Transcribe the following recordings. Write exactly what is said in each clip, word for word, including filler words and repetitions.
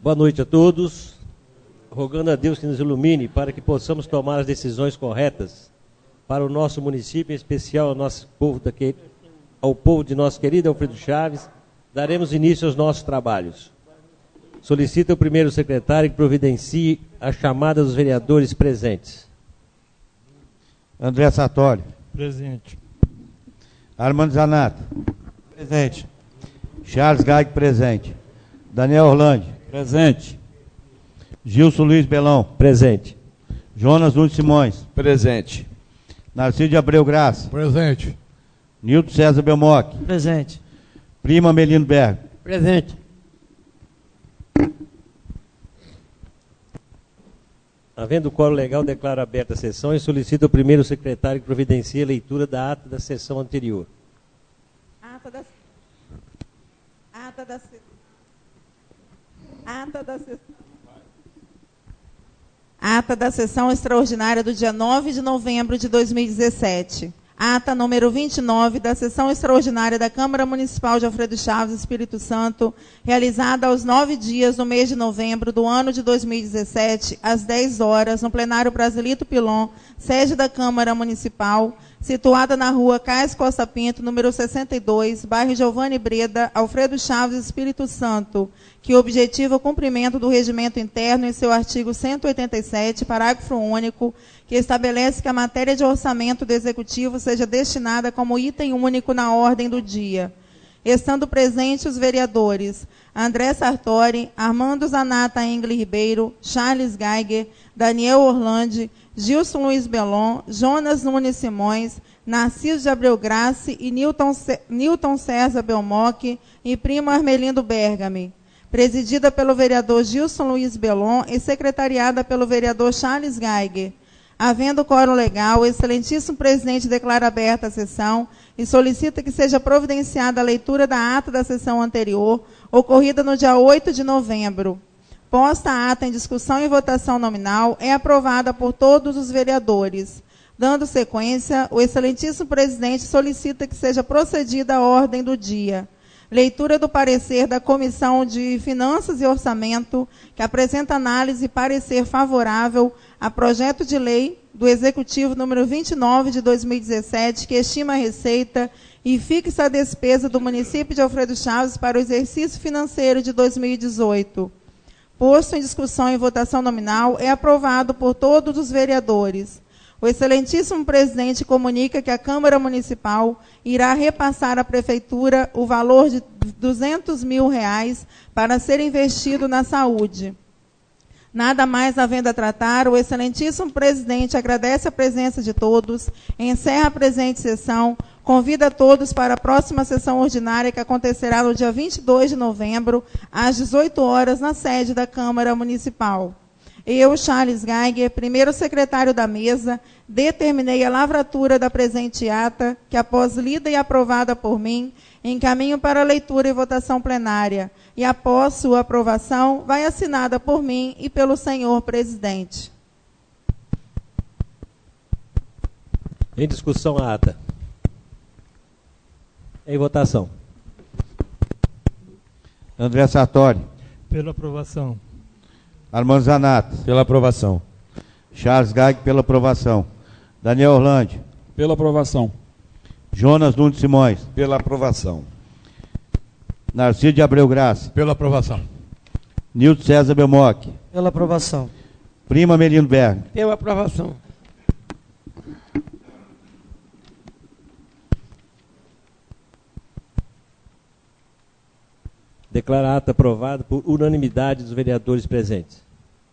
Boa noite a todos. Rogando a Deus que nos ilumine para que possamos tomar as decisões corretas para o nosso município, em especial ao nosso povo daqui, ao povo de nosso querido Alfredo Chaves, daremos início aos nossos trabalhos. Solicito ao primeiro secretário que providencie a chamada dos vereadores presentes. André Sartori. Presente. Armando Zanata. Presente. Charles Gaig, presente. Daniel Orlandi. Presente. Gilson Luiz Belão. Presente. Jonas Nunes Simões. Presente. Narciso de Abreu Graça. Presente. Nilton César Belmoc. Presente. Prima Melino Berg. Presente. Havendo quórum legal, declaro aberta a sessão e solicito ao primeiro secretário que providencie a leitura da ata da sessão anterior. Ata da... Ata da... Ata da sessão... Ata da sessão extraordinária do dia nove de novembro de dois mil e dezessete. Ata número vinte e nove da sessão extraordinária da Câmara Municipal de Alfredo Chaves, Espírito Santo, realizada aos nove dias do mês de novembro do ano de dois mil e dezessete, às dez horas, no plenário Brasilito Pilon, sede da Câmara Municipal, situada na rua Cais Costa Pinto, número sessenta e dois, bairro Giovanni Breda, Alfredo Chaves, Espírito Santo, que objetiva o cumprimento do regimento interno em seu artigo cento e oitenta e sete, parágrafo único, que estabelece que a matéria de orçamento do Executivo seja destinada como item único na ordem do dia. Estando presentes os vereadores André Sartori, Armando Zanata Engle Ribeiro, Charles Geiger, Daniel Orlandi, Gilson Luiz Belon, Jonas Nunes Simões, Narciso de Abreu Graça e Nilton, Nilton César Belmoc e primo Armelindo Bergami. Presidida pelo vereador Gilson Luiz Belon e secretariada pelo vereador Charles Geiger. Havendo quórum legal, o excelentíssimo presidente declara aberta a sessão e solicita que seja providenciada a leitura da ata da sessão anterior, ocorrida no dia oito de novembro. Posta a ata em discussão e votação nominal, é aprovada por todos os vereadores. Dando sequência, o excelentíssimo presidente solicita que seja procedida a ordem do dia. Leitura do parecer da Comissão de Finanças e Orçamento, que apresenta análise e parecer favorável a projeto de lei do Executivo número vinte e nove de dois mil e dezessete, que estima a receita e fixa a despesa do município de Alfredo Chaves para o exercício financeiro de dois mil e dezoito. Posto em discussão e votação nominal, é aprovado por todos os vereadores. O excelentíssimo presidente comunica que a Câmara Municipal irá repassar à Prefeitura o valor de duzentos mil reais para ser investido na saúde. Nada mais havendo a tratar, o excelentíssimo presidente agradece a presença de todos, encerra a presente sessão, convida a todos para a próxima sessão ordinária que acontecerá no dia vinte e dois de novembro, às dezoito horas, na sede da Câmara Municipal. Eu, Charles Geiger, primeiro secretário da mesa, determinei a lavratura da presente ata, que após lida e aprovada por mim, encaminho para leitura e votação plenária, e após sua aprovação, vai assinada por mim e pelo senhor presidente. Em discussão a ata. Em votação. André Sartori. Pela aprovação. Armando Zanata. Pela aprovação. Charles Gaig, pela aprovação. Daniel Orlandi. Pela aprovação. Jonas Nunes Simões. Pela aprovação. Narciso de Abreu Graça. Pela aprovação. Nilton César Belmoc. Pela aprovação. Prima Melino Berg. Pela aprovação. Declaro a ata aprovada por unanimidade dos vereadores presentes.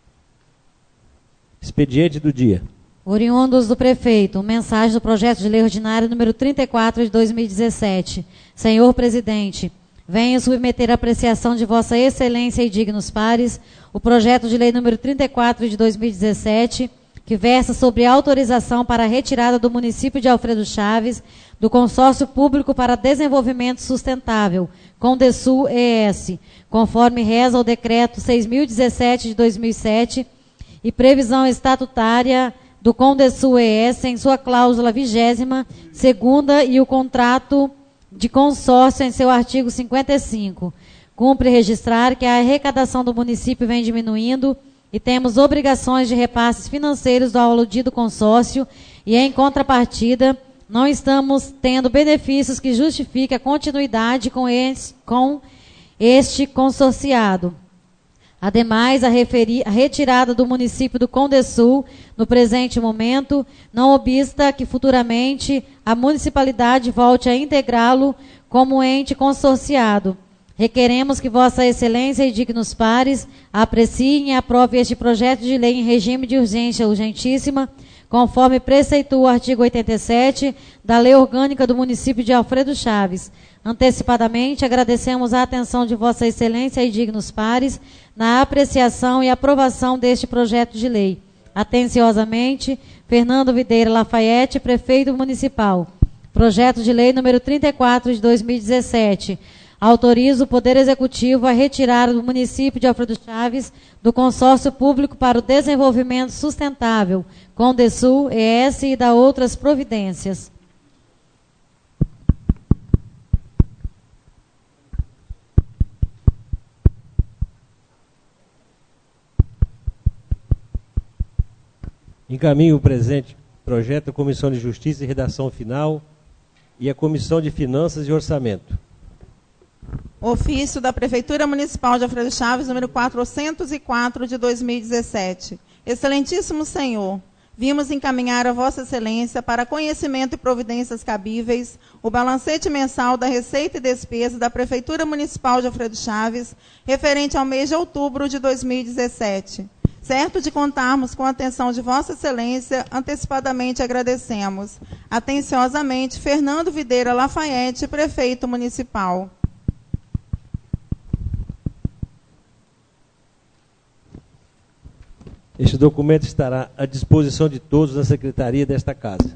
Expediente do dia. Oriundos do prefeito, mensagem do projeto de lei ordinário número trinta e quatro de dois mil e dezessete. Senhor presidente, venho submeter à apreciação de vossa excelência e dignos pares o projeto de lei número trinta e quatro de dois mil e dezessete, que versa sobre autorização para a retirada do município de Alfredo Chaves do Consórcio Público para Desenvolvimento Sustentável, Condesul E S, conforme reza o decreto seis mil e dezessete de dois mil e sete e previsão estatutária do Condesul E S em sua cláusula vigésima, segunda e o contrato de consórcio em seu artigo cinquenta e cinco. cumpre registrar que a arrecadação do município vem diminuindo e temos obrigações de repasses financeiros do aludido consórcio e, em contrapartida, não estamos tendo benefícios que justifiquem a continuidade com este, com este consorciado. Ademais, a, referi, a retirada do município do Condesul, no presente momento, não obsta que futuramente a municipalidade volte a integrá-lo como ente consorciado. Requeremos que Vossa Excelência e dignos pares apreciem e aprovem este projeto de lei em regime de urgência urgentíssima, conforme preceitua o artigo oitenta e sete da Lei Orgânica do Município de Alfredo Chaves. Antecipadamente, agradecemos a atenção de Vossa Excelência e dignos pares na apreciação e aprovação deste projeto de lei. Atenciosamente, Fernando Videira Lafayette, Prefeito Municipal. Projeto de Lei número trinta e quatro de dois mil e dezessete. Autoriza o Poder Executivo a retirar do município de Alfredo Chaves do Consórcio Público para o Desenvolvimento Sustentável, Condesul, E S e da outras providências. Encaminho o presente projeto à Comissão de Justiça e Redação Final e à Comissão de Finanças e Orçamento. Ofício da Prefeitura Municipal de Alfredo Chaves, número quatrocentos e quatro, de dois mil e dezessete. Excelentíssimo Senhor, vimos encaminhar a Vossa Excelência para conhecimento e providências cabíveis o balancete mensal da receita e despesa da Prefeitura Municipal de Alfredo Chaves, referente ao mês de outubro de dois mil e dezessete. Certo de contarmos com a atenção de Vossa Excelência, antecipadamente agradecemos. Atenciosamente, Fernando Videira Lafayette, Prefeito Municipal. Este documento estará à disposição de todos na secretaria desta casa.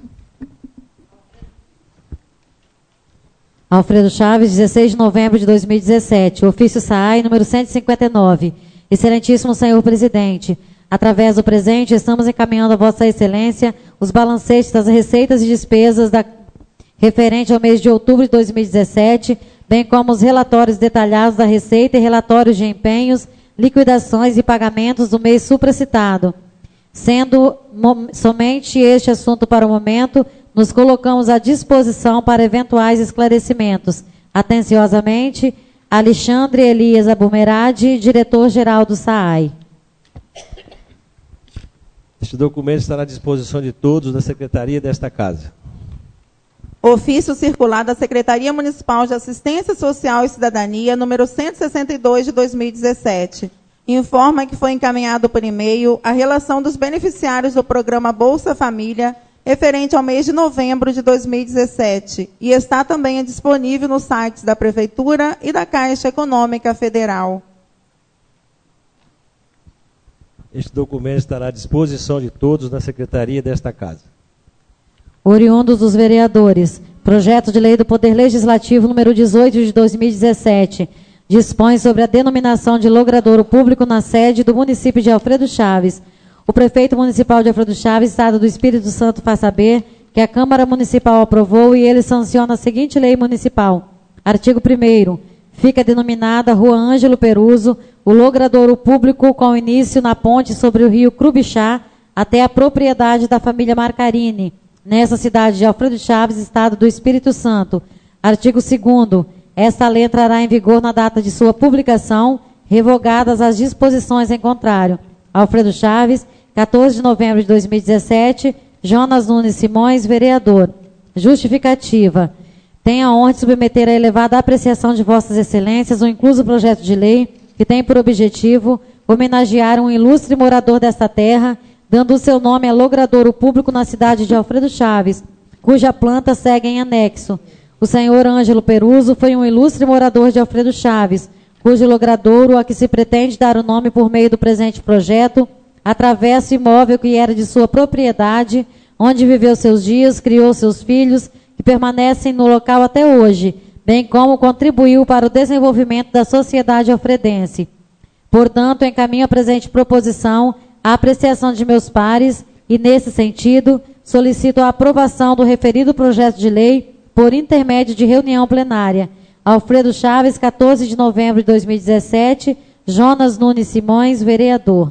Alfredo Chaves, dezesseis de novembro de dois mil e dezessete. Ofício S A I, número cento e cinquenta e nove. Excelentíssimo Senhor Presidente, através do presente, estamos encaminhando a Vossa Excelência os balancetes das receitas e despesas da, referente ao mês de outubro de dois mil e dezessete, bem como os relatórios detalhados da receita e relatórios de empenhos, liquidações e pagamentos do mês supracitado. Sendo somente este assunto para o momento, nos colocamos à disposição para eventuais esclarecimentos. Atenciosamente, Alexandre Elias Abumerade, diretor-geral do S A I. Este documento estará à disposição de todos na secretaria desta casa. Ofício circular da Secretaria Municipal de Assistência Social e Cidadania, número cento e sessenta e dois, de dois mil e dezessete. Informa que foi encaminhado por e-mail a relação dos beneficiários do programa Bolsa Família, referente ao mês de novembro de dois mil e dezessete, e está também disponível nos sites da Prefeitura e da Caixa Econômica Federal. Este documento estará à disposição de todos na secretaria desta casa. Oriundos dos vereadores, projeto de lei do Poder Legislativo número dezoito de dois mil e dezessete, dispõe sobre a denominação de logradouro público na sede do município de Alfredo Chaves. O prefeito municipal de Alfredo Chaves, Estado do Espírito Santo, faz saber que a Câmara Municipal aprovou e ele sanciona a seguinte lei municipal. Artigo primeiro. Fica denominada Rua Ângelo Peruso, o logradouro público com início na ponte sobre o rio Crubixá até a propriedade da família Marcarini, nessa cidade de Alfredo Chaves, Estado do Espírito Santo. Artigo segundo. Esta lei entrará em vigor na data de sua publicação, revogadas as disposições em contrário. Alfredo Chaves, quatorze de novembro de dois mil e dezessete, Jonas Nunes Simões, vereador. Justificativa. Tenho a honra de submeter à elevada apreciação de Vossas Excelências o incluso projeto de lei que tem por objetivo homenagear um ilustre morador desta terra, dando o seu nome a logradouro público na cidade de Alfredo Chaves, cuja planta segue em anexo. O senhor Ângelo Peruso foi um ilustre morador de Alfredo Chaves, cujo logradouro a que se pretende dar o nome por meio do presente projeto, atravessa o imóvel que era de sua propriedade, onde viveu seus dias, criou seus filhos, que permanecem no local até hoje, bem como contribuiu para o desenvolvimento da sociedade alfredense. Portanto, encaminho a presente proposição à apreciação de meus pares e, nesse sentido, solicito a aprovação do referido projeto de lei por intermédio de reunião plenária. Alfredo Chaves, quatorze de novembro de dois mil e dezessete. Jonas Nunes Simões, vereador.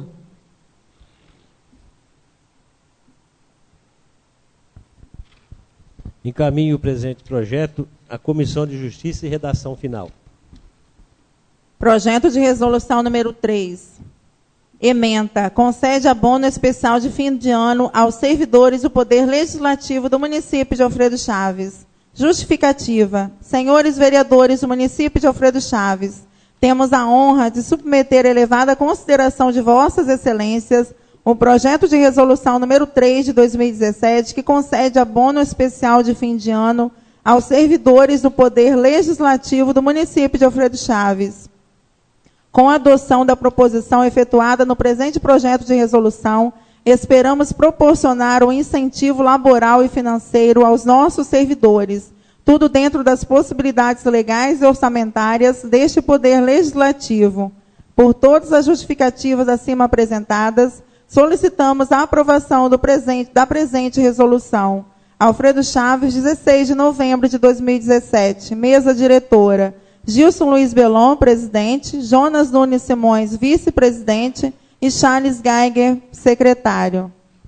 Encaminho o presente projeto à Comissão de Justiça e redação final. Projeto de resolução número três. Ementa. Concede abono especial de fim de ano aos servidores do Poder Legislativo do município de Alfredo Chaves. Justificativa. Senhores vereadores do município de Alfredo Chaves, temos a honra de submeter a elevada consideração de vossas excelências o projeto de resolução número três de dois mil e dezessete, que concede abono especial de fim de ano aos servidores do Poder Legislativo do município de Alfredo Chaves. Com a adoção da proposição efetuada no presente projeto de resolução, esperamos proporcionar um incentivo laboral e financeiro aos nossos servidores, tudo dentro das possibilidades legais e orçamentárias deste Poder Legislativo. Por todas as justificativas acima apresentadas, solicitamos a aprovação do presente, da presente resolução. Alfredo Chaves, dezesseis de novembro de dois mil e dezessete. Mesa diretora: Gilson Luiz Belon, presidente, Jonas Nunes Simões, vice-presidente, e Charles Geiger, secretário.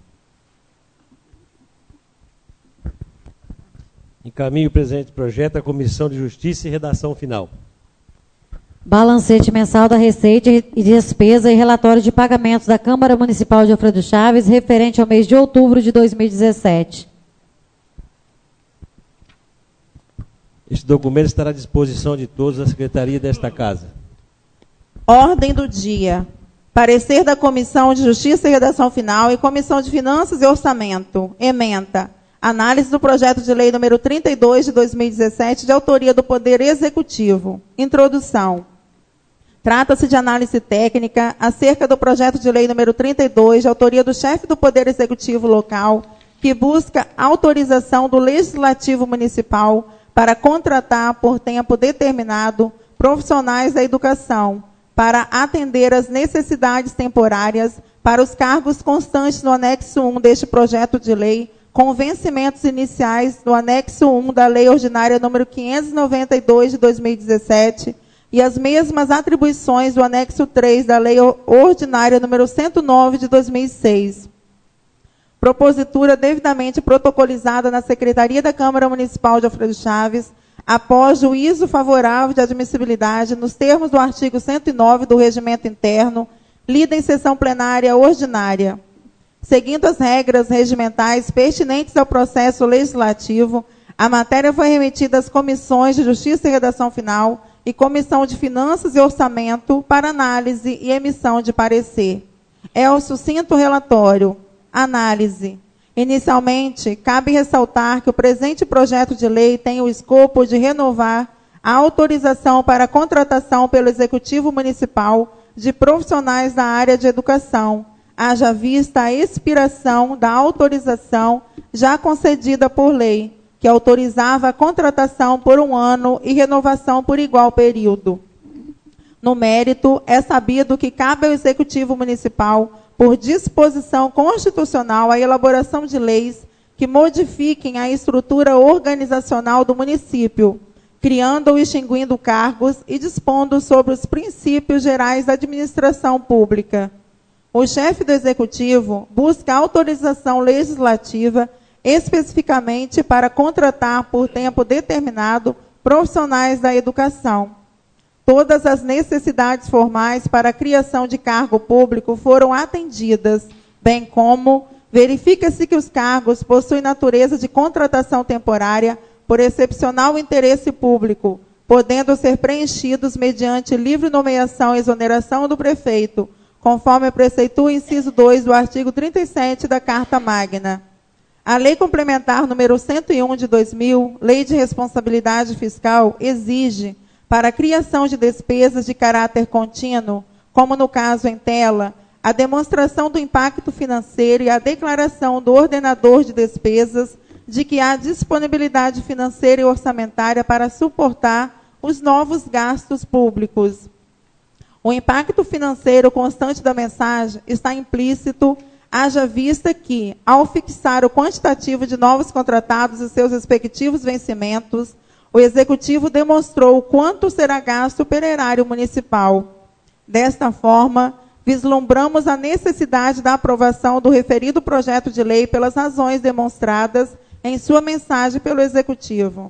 Encaminho o presente projeto à Comissão de Justiça e redação final. Balancete mensal da Receita e Despesa e relatório de pagamentos da Câmara Municipal de Alfredo Chaves, referente ao mês de outubro de dois mil e dezessete. Este documento estará à disposição de todos na Secretaria desta Casa. Ordem do dia. Parecer da Comissão de Justiça e Redação Final e Comissão de Finanças e Orçamento. Ementa. Análise do projeto de lei número trinta e dois de dois mil e dezessete, de autoria do Poder Executivo. Introdução. Trata-se de análise técnica acerca do projeto de lei número trinta e dois, de autoria do chefe do Poder Executivo local, que busca autorização do Legislativo Municipal para contratar por tempo determinado profissionais da educação para atender às necessidades temporárias para os cargos constantes no anexo um deste projeto de lei, com vencimentos iniciais do anexo um da Lei Ordinária número quinhentos e noventa e dois de dois mil e dezessete e as mesmas atribuições do anexo três da Lei Ordinária número cento e nove de dois mil e seis. Propositura devidamente protocolizada na Secretaria da Câmara Municipal de Alfredo Chaves, após juízo favorável de admissibilidade nos termos do artigo cento e nove do Regimento Interno, lida em sessão plenária ordinária. Seguindo as regras regimentais pertinentes ao processo legislativo, a matéria foi remetida às Comissões de Justiça e Redação Final e Comissão de Finanças e Orçamento para análise e emissão de parecer. É o sucinto relatório. Análise. Inicialmente, cabe ressaltar que o presente projeto de lei tem o escopo de renovar a autorização para a contratação pelo Executivo Municipal de profissionais da área de educação, haja vista a expiração da autorização já concedida por lei, que autorizava a contratação por um ano e renovação por igual período. No mérito, é sabido que cabe ao Executivo Municipal, por disposição constitucional, a elaboração de leis que modifiquem a estrutura organizacional do município, criando ou extinguindo cargos e dispondo sobre os princípios gerais da administração pública. O chefe do Executivo busca autorização legislativa especificamente para contratar por tempo determinado profissionais da educação. Todas as necessidades formais para a criação de cargo público foram atendidas, bem como verifica-se que os cargos possuem natureza de contratação temporária por excepcional interesse público, podendo ser preenchidos mediante livre nomeação e exoneração do prefeito, conforme preceitua o inciso dois do artigo trinta e sete da Carta Magna. A Lei Complementar número cento e um de dois mil, Lei de Responsabilidade Fiscal, exige, para a criação de despesas de caráter contínuo, como no caso em tela, a demonstração do impacto financeiro e a declaração do ordenador de despesas de que há disponibilidade financeira e orçamentária para suportar os novos gastos públicos. O impacto financeiro constante da mensagem está implícito, haja vista que, ao fixar o quantitativo de novos contratados e seus respectivos vencimentos, o Executivo demonstrou o quanto será gasto pelo erário municipal. Desta forma, vislumbramos a necessidade da aprovação do referido projeto de lei pelas razões demonstradas em sua mensagem pelo Executivo.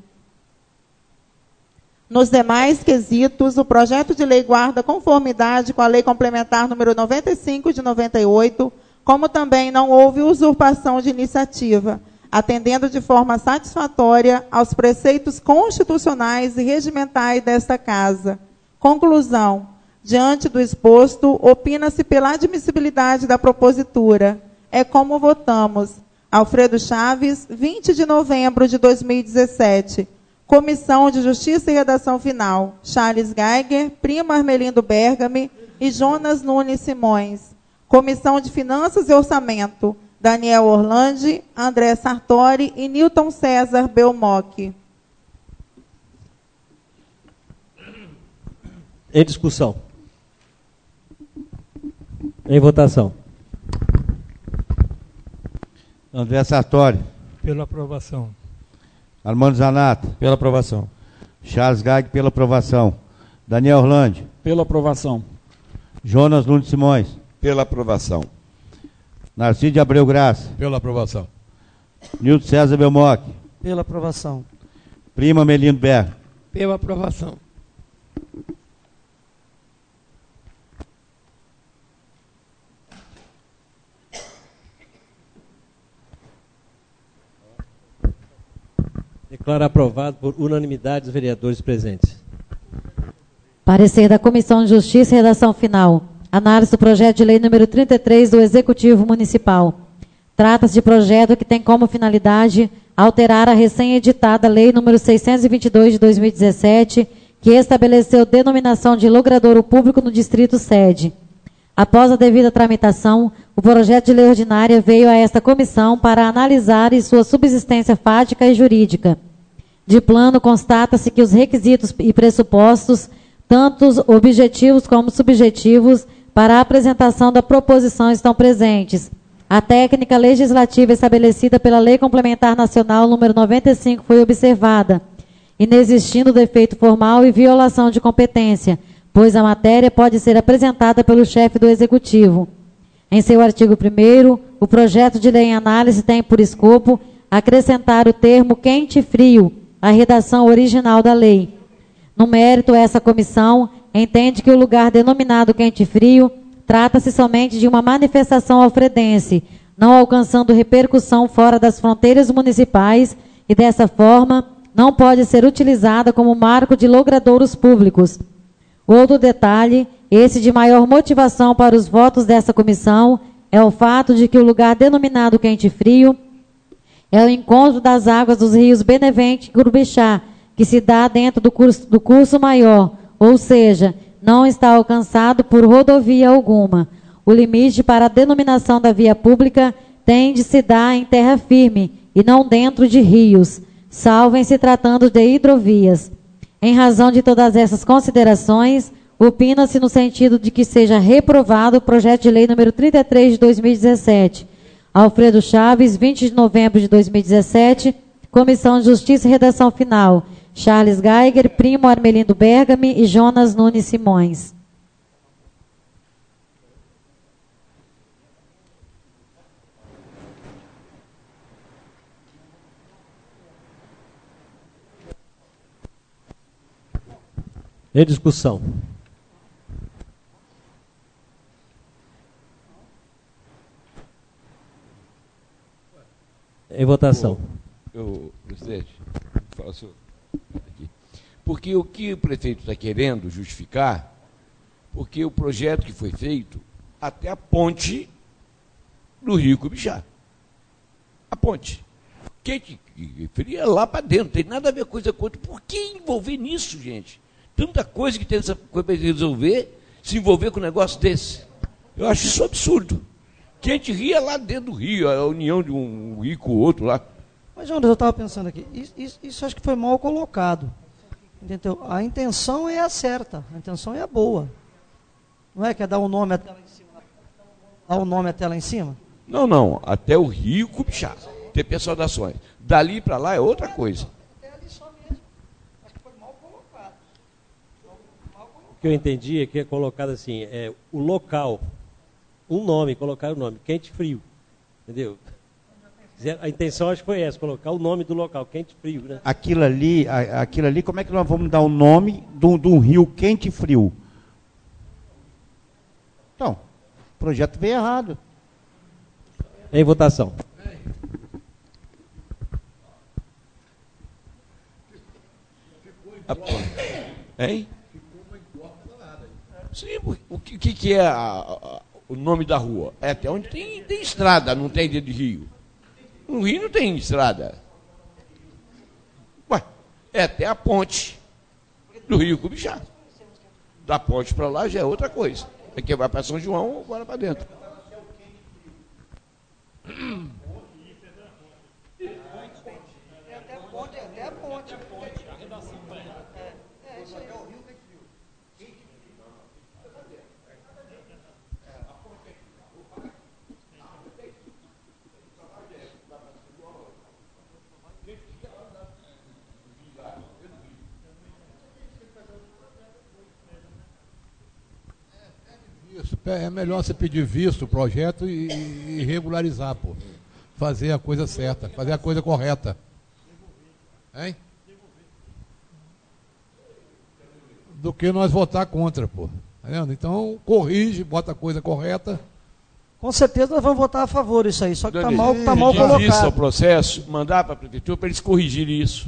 Nos demais quesitos, o projeto de lei guarda conformidade com a Lei Complementar número noventa e cinco de noventa e oito, como também não houve usurpação de iniciativa, atendendo de forma satisfatória aos preceitos constitucionais e regimentais desta Casa. Conclusão. Diante do exposto, opina-se pela admissibilidade da propositura. É como votamos. Alfredo Chaves, vinte de novembro de dois mil e dezessete. Comissão de Justiça e Redação Final. Charles Geiger, Primo Armelindo Bergami e Jonas Nunes Simões. Comissão de Finanças e Orçamento. Daniel Orlandi, André Sartori e Newton César Belmoc. Em discussão. Em votação. André Sartori. Pela aprovação. Armando Zanata. Pela aprovação. Charles Gag, pela aprovação. Daniel Orlandi. Pela aprovação. Jonas Nunes Simões. Pela aprovação. Narciso de Abreu Graça. Pela aprovação. Nilton César Belmoc. Pela aprovação. Prima Melindo Berg. Pela aprovação. Declaro aprovado por unanimidade dos vereadores presentes. Parecer da Comissão de Justiça e Redação Final. Análise do projeto de lei número trinta e três do Executivo Municipal. Trata-se de projeto que tem como finalidade alterar a recém-editada Lei número seiscentos e vinte e dois de dois mil e dezessete, que estabeleceu denominação de logradouro público no Distrito Sede. Após a devida tramitação, o projeto de lei ordinária veio a esta comissão para analisar e sua subsistência fática e jurídica. De plano, constata-se que os requisitos e pressupostos, tanto objetivos como subjetivos, para a apresentação da proposição estão presentes. A técnica legislativa estabelecida pela Lei Complementar Nacional número noventa e cinco foi observada, inexistindo defeito formal e violação de competência, pois a matéria pode ser apresentada pelo chefe do Executivo. Em seu artigo primeiro, o projeto de lei em análise tem por escopo acrescentar o termo quente e frio à redação original da lei. No mérito, essa comissão entende que o lugar denominado quente e frio trata-se somente de uma manifestação alfredense, não alcançando repercussão fora das fronteiras municipais e, dessa forma, não pode ser utilizada como marco de logradouros públicos. Outro detalhe, esse de maior motivação para os votos dessa comissão, é o fato de que o lugar denominado quente e frio é o encontro das águas dos rios Benevente e Curubixá, que se dá dentro do curso, do curso maior, ou seja, não está alcançado por rodovia alguma. O limite para a denominação da via pública tem de se dar em terra firme e não dentro de rios, salvo em se tratando de hidrovias. Em razão de todas essas considerações, opina-se no sentido de que seja reprovado o projeto de lei número trinta e três de dois mil e dezessete. Alfredo Chaves, vinte de novembro de dois mil e dezessete, Comissão de Justiça e Redação Final. Charles Geiger, Primo Armelindo Bergami e Jonas Nunes Simões. Em discussão. Em votação. Eu, presidente, fala senhor. Aqui. Porque o que o prefeito está querendo justificar, porque o projeto que foi feito até a ponte do Rio Cubixá. A ponte. Quente e fria lá para dentro, não tem nada a ver coisa com outra. Por que envolver nisso, gente? Tanta coisa que tem essa coisa para resolver, se envolver com um negócio desse. Eu acho isso absurdo. Quente ria lá dentro do rio, a união de um rio com o outro lá. Mas, Jonas, eu estava pensando aqui, isso, isso, isso acho que foi mal colocado. Entendeu? A intenção é a certa, a intenção é a boa. Não é que é dar o nome até lá em cima? Dar o nome até lá em cima? Não, não, até o Rio Cubixá, ter pessoal das ações. Dali para lá é outra coisa. que eu entendi é que é colocado assim, é, o local, um nome, colocar o nome, quente e frio, entendeu? A intenção acho que foi essa, colocar o nome do local, quente e frio, né? Aquilo ali, a- aquilo ali, como é que nós vamos dar o nome de um- de um rio quente e frio? Então, o projeto veio errado. Em votação. Hein? Sim, o que, o que que é a- a- o nome da rua? É até onde tem, tem estrada, não tem dentro de rio. No rio não tem estrada. Ué, é até a ponte do rio Cubixá. Da ponte para lá já é outra coisa. Aqui vai para São João, agora para dentro. É até a ponte, é até a ponte. É, é isso aí. Isso, é melhor você pedir visto o projeto e, e regularizar, pô. Fazer a coisa certa, fazer a coisa correta. Hein? Do que nós votar contra, pô. Tá vendo? Então, corrige, bota a coisa correta. Com certeza nós vamos votar a favor disso aí, só que está Dani, mal, tá mal pedir vista ao colocado. processo, mandar para a prefeitura para eles corrigirem isso.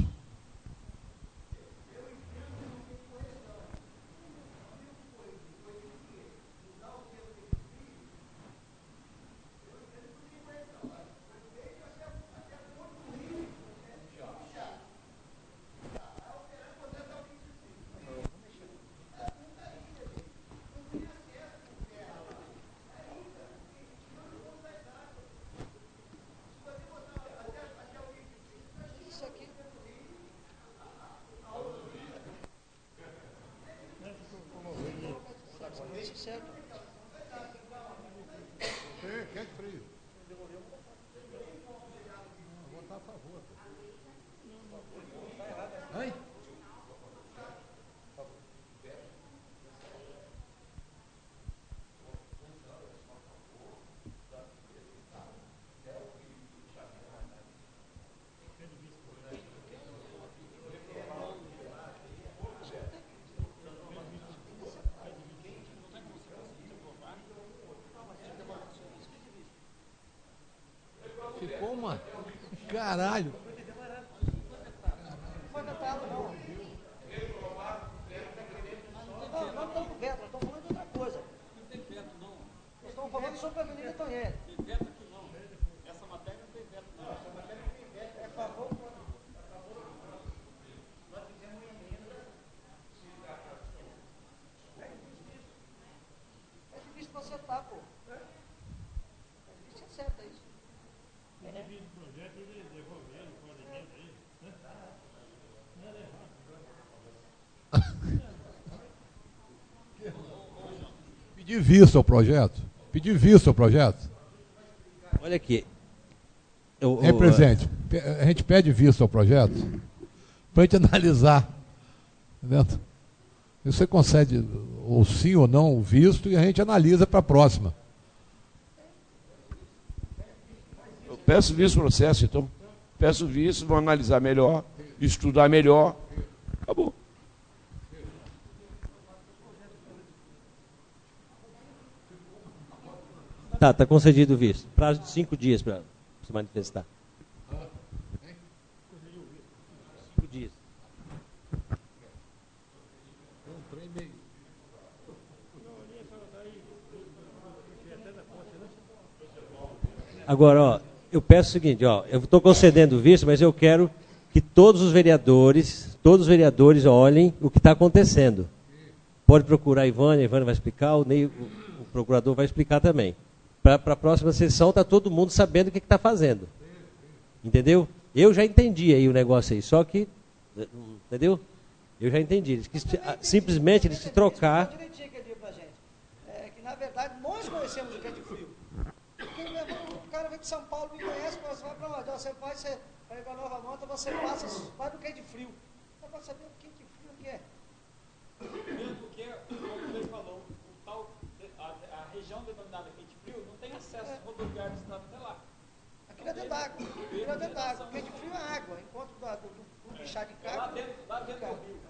Ficou uma... Caralho. Não foi vetado, não. Não, não estamos com veto, nós estamos falando de outra coisa. Não tem veto, não. Nós estamos falando sobre a Avenida Tonhé. Tem veto aqui, não. Essa matéria não tem veto, não. Essa matéria não tem veto. É a favor. Nós fizemos uma emenda. É difícil para acertar, pô. É difícil acertar isso. Pedir visto ao projeto. Pedir visto ao projeto. Olha aqui. Eu, É, presidente, pe- a gente pede visto ao projeto para a gente analisar. Tá vendo? E você concede ou sim ou não o visto e a gente analisa para a próxima. Eu peço visto o processo, então. Peço visto, vou analisar melhor, estudar melhor. Acabou. Tá, tá concedido o visto. Prazo de cinco dias para se manifestar. Cinco dias. Agora, ó, eu peço o seguinte, ó, eu estou concedendo o visto, mas eu quero que todos os vereadores, todos os vereadores olhem o que está acontecendo. Pode procurar a Ivânia, a Ivânia vai explicar, o, Ney, o, o procurador vai explicar também. Para a próxima sessão está todo mundo sabendo o que está fazendo. Entendeu? Eu já entendi aí o negócio aí, só que, entendeu? Eu já entendi. Eles quis, simplesmente eles se trocar. Direitinho que ele disse pra gente. É que, na verdade, nós conhecemos o que é de frio. Porque, meu irmão, o cara vem de São Paulo, me conhece, você vai para onde? Você vai, você vai para Nova Manta, você passa, vai do que é de frio. Você vai saber o que é de frio que é. Mesmo porque Aquilo é dentro d'água. Aquilo é dentro d'água. Quente frio é água. Enquanto do, do, do bichar de cá. Lá dentro, lá dentro do rio.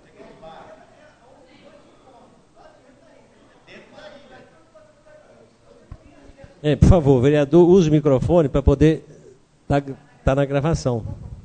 É, por favor, vereador, use o microfone para poder estar tá, tá na gravação.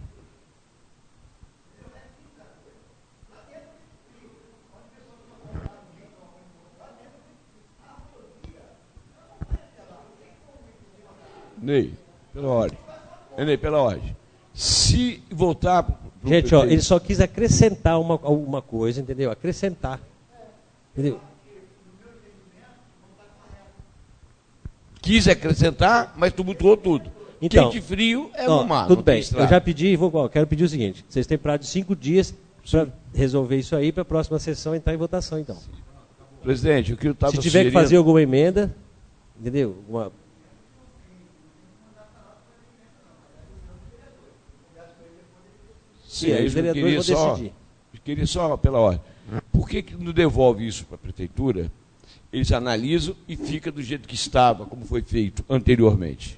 Ney, pela ordem. Ney, pela ordem. Se voltar... Pro Gente, ó, ele só quis acrescentar uma, alguma coisa, entendeu? Acrescentar. Entendeu? Quis acrescentar, mas tumultuou tudo. Então, quente e frio é ó, no mar. Tudo bem, eu já pedi, vou, ó, quero pedir o seguinte, vocês têm prazo de cinco dias para resolver isso aí, para a próxima sessão entrar em votação, então. Presidente, o que eu estava Se tiver sugerindo... que fazer alguma emenda, entendeu? Alguma... Sim, aí os vereadores vão só, decidir. Eu queria só, pela ordem, por que, que não devolve isso para a prefeitura? Eles analisam e fica do jeito que estava, como foi feito anteriormente.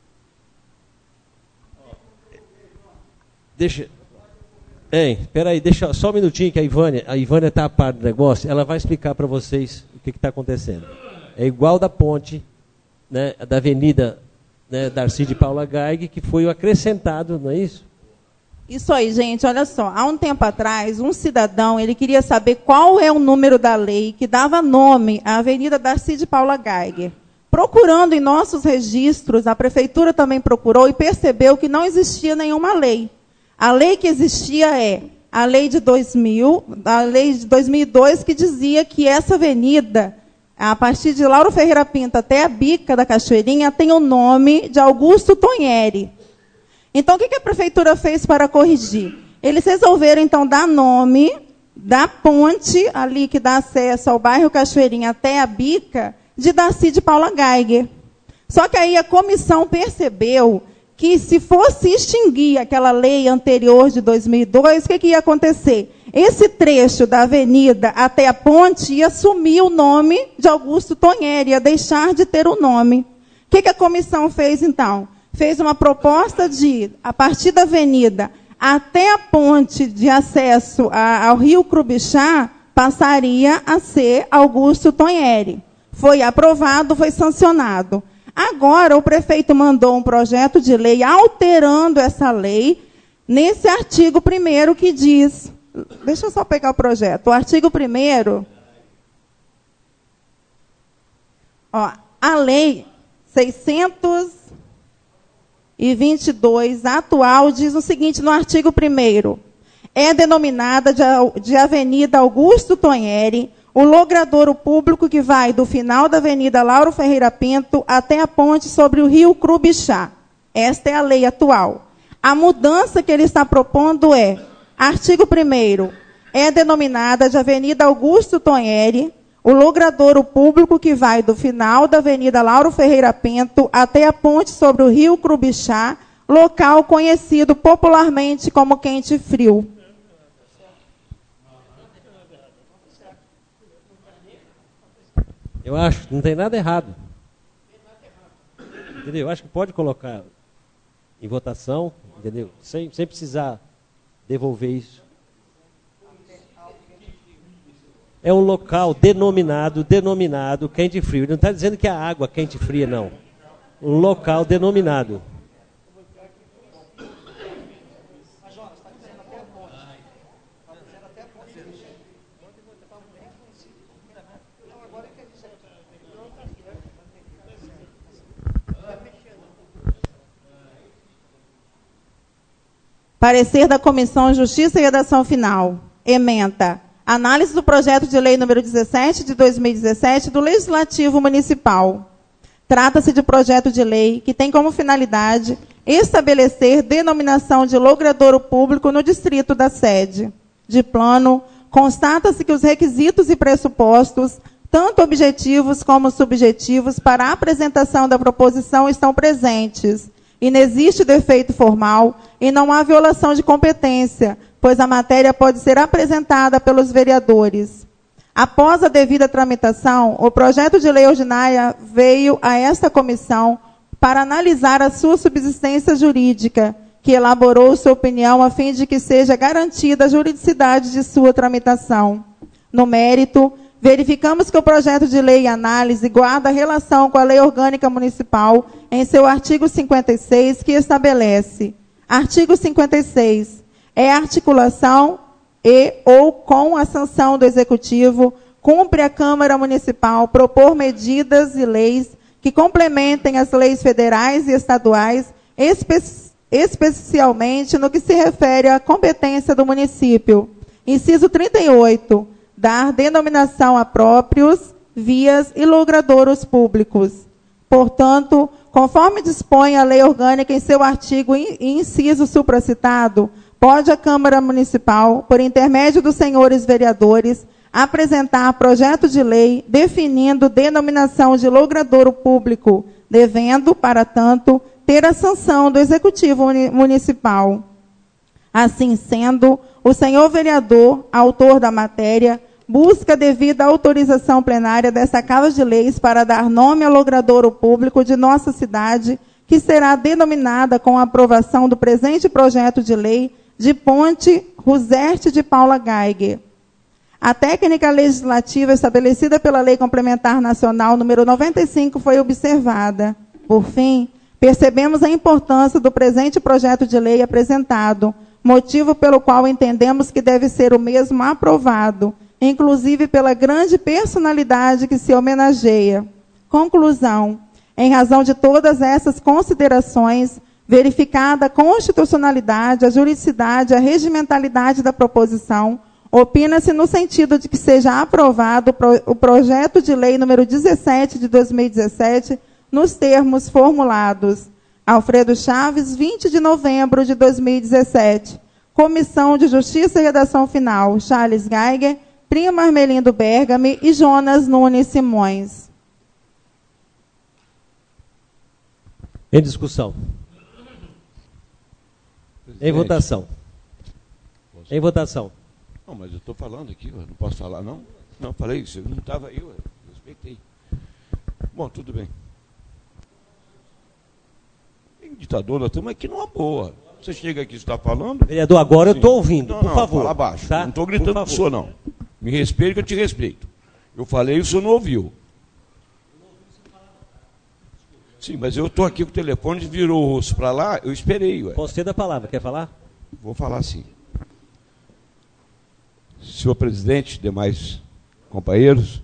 Deixa... Hein, espera aí, deixa só um minutinho que a Ivânia, a Ivânia está a par do negócio, ela vai explicar para vocês o que está acontecendo. É igual da ponte, né, da avenida, né, Darcy de Paula Gaig, que foi acrescentado, não é isso? Isso aí, gente, olha só. Há um tempo atrás, um cidadão, ele queria saber qual é o número da lei que dava nome à Avenida Darcy de Paula Geiger. Procurando em nossos registros, a prefeitura também procurou e percebeu que não existia nenhuma lei. A lei que existia é a lei de dois mil, a lei de dois mil e dois, que dizia que essa avenida, a partir de Lauro Ferreira Pinto até a Bica da Cachoeirinha, tem o nome de Augusto Tonheri. Então, o que a prefeitura fez para corrigir? Eles resolveram, então, dar nome da ponte ali que dá acesso ao bairro Cachoeirinha até a Bica, de Darcy de Paula Geiger. Só que aí a comissão percebeu que, se fosse extinguir aquela lei anterior de dois mil e dois, o que, que ia acontecer? Esse trecho da avenida até a ponte ia assumir o nome de Augusto Tonheri, ia deixar de ter o nome. O que, que a comissão fez, então? Fez uma proposta de, a partir da avenida até a ponte de acesso a, ao rio Crubixá, passaria a ser Augusto Tonheri. Foi aprovado, foi sancionado. Agora, o prefeito mandou um projeto de lei alterando essa lei, nesse artigo primeiro que diz... Deixa eu só pegar o projeto. O artigo primeiro... Ó, a lei seiscentos e vinte e dois, atual, diz o seguinte no artigo primeiro. É denominada de, de Avenida Augusto Tonheri o logradouro público que vai do final da Avenida Lauro Ferreira Pinto até a ponte sobre o rio Crubixá. Esta é a lei atual. A mudança que ele está propondo é, artigo primeiro, é denominada de Avenida Augusto Tonheri o logradouro público que vai do final da Avenida Lauro Ferreira Pinto até a ponte sobre o rio Crubixá, local conhecido popularmente como Quente Frio. Eu acho que não tem nada errado. Entendeu? Eu acho que pode colocar em votação, entendeu? Sem, sem precisar devolver isso. É um local denominado, denominado quente e frio. Ele não está dizendo que é a água quente e fria, não. Um local denominado. Parecer da Comissão de Justiça e Redação Final. Ementa. Análise do projeto de lei número dezessete de dois mil e dezessete do Legislativo Municipal. Trata-se de projeto de lei que tem como finalidade estabelecer denominação de logradouro público no distrito da sede. De plano, constata-se que os requisitos e pressupostos, tanto objetivos como subjetivos, para a apresentação da proposição estão presentes. Inexiste defeito formal e não há violação de competência, pois a matéria pode ser apresentada pelos vereadores. Após a devida tramitação, o projeto de lei ordinária veio a esta comissão para analisar a sua subsistência jurídica, que elaborou sua opinião a fim de que seja garantida a juridicidade de sua tramitação. No mérito, verificamos que o projeto de lei em análise guarda relação com a Lei Orgânica Municipal em seu artigo cinquenta e seis, que estabelece: artigo cinquenta e seis. É articulação e ou com a sanção do Executivo, cumpre a Câmara Municipal propor medidas e leis que complementem as leis federais e estaduais, espe especialmente no que se refere à competência do município. Inciso trinta e oito. Dar denominação a próprios, vias e logradouros públicos. Portanto, conforme dispõe a lei orgânica em seu artigo e inciso supracitado, pode a Câmara Municipal, por intermédio dos senhores vereadores, apresentar projeto de lei definindo denominação de logradouro público, devendo, para tanto, ter a sanção do Executivo Municipal. Assim sendo, o senhor vereador, autor da matéria, busca a devida autorização plenária desta Casa de Leis para dar nome ao logradouro público de nossa cidade, que será denominada com a aprovação do presente projeto de lei de Ponte Roserte de Paula Geiger. A técnica legislativa estabelecida pela Lei Complementar Nacional número noventa e cinco foi observada. Por fim, percebemos a importância do presente projeto de lei apresentado, motivo pelo qual entendemos que deve ser o mesmo aprovado, inclusive pela grande personalidade que se homenageia. Conclusão. Em razão de todas essas considerações, verificada a constitucionalidade, a juridicidade, a regimentalidade da proposição, opina-se no sentido de que seja aprovado o projeto de lei número dezessete de dois mil e dezessete, nos termos formulados. Alfredo Chaves, vinte de novembro de dois mil e dezessete. Comissão de Justiça e Redação Final, Charles Geiger, Primo Armelindo Bergami e Jonas Nunes Simões. Em discussão. Presidente. Em votação. Posso... Em votação. Não, mas eu estou falando aqui, eu não posso falar, não? Não, falei isso, eu não estava aí, eu respeitei. Bom, tudo bem. Tem ditador, nós estamos aqui numa boa. Você chega aqui e está falando... Vereador, agora sim. Eu estou ouvindo, não, por não, favor. Fala abaixo, tá? Não estou gritando para o senhor, não. Me respeite que eu te respeito. Eu falei e o senhor não ouviu. Sim, mas eu estou aqui com o telefone, virou o rosto para lá, eu esperei. Ué. Conceda a palavra, quer falar? Vou falar sim. Senhor presidente, demais companheiros,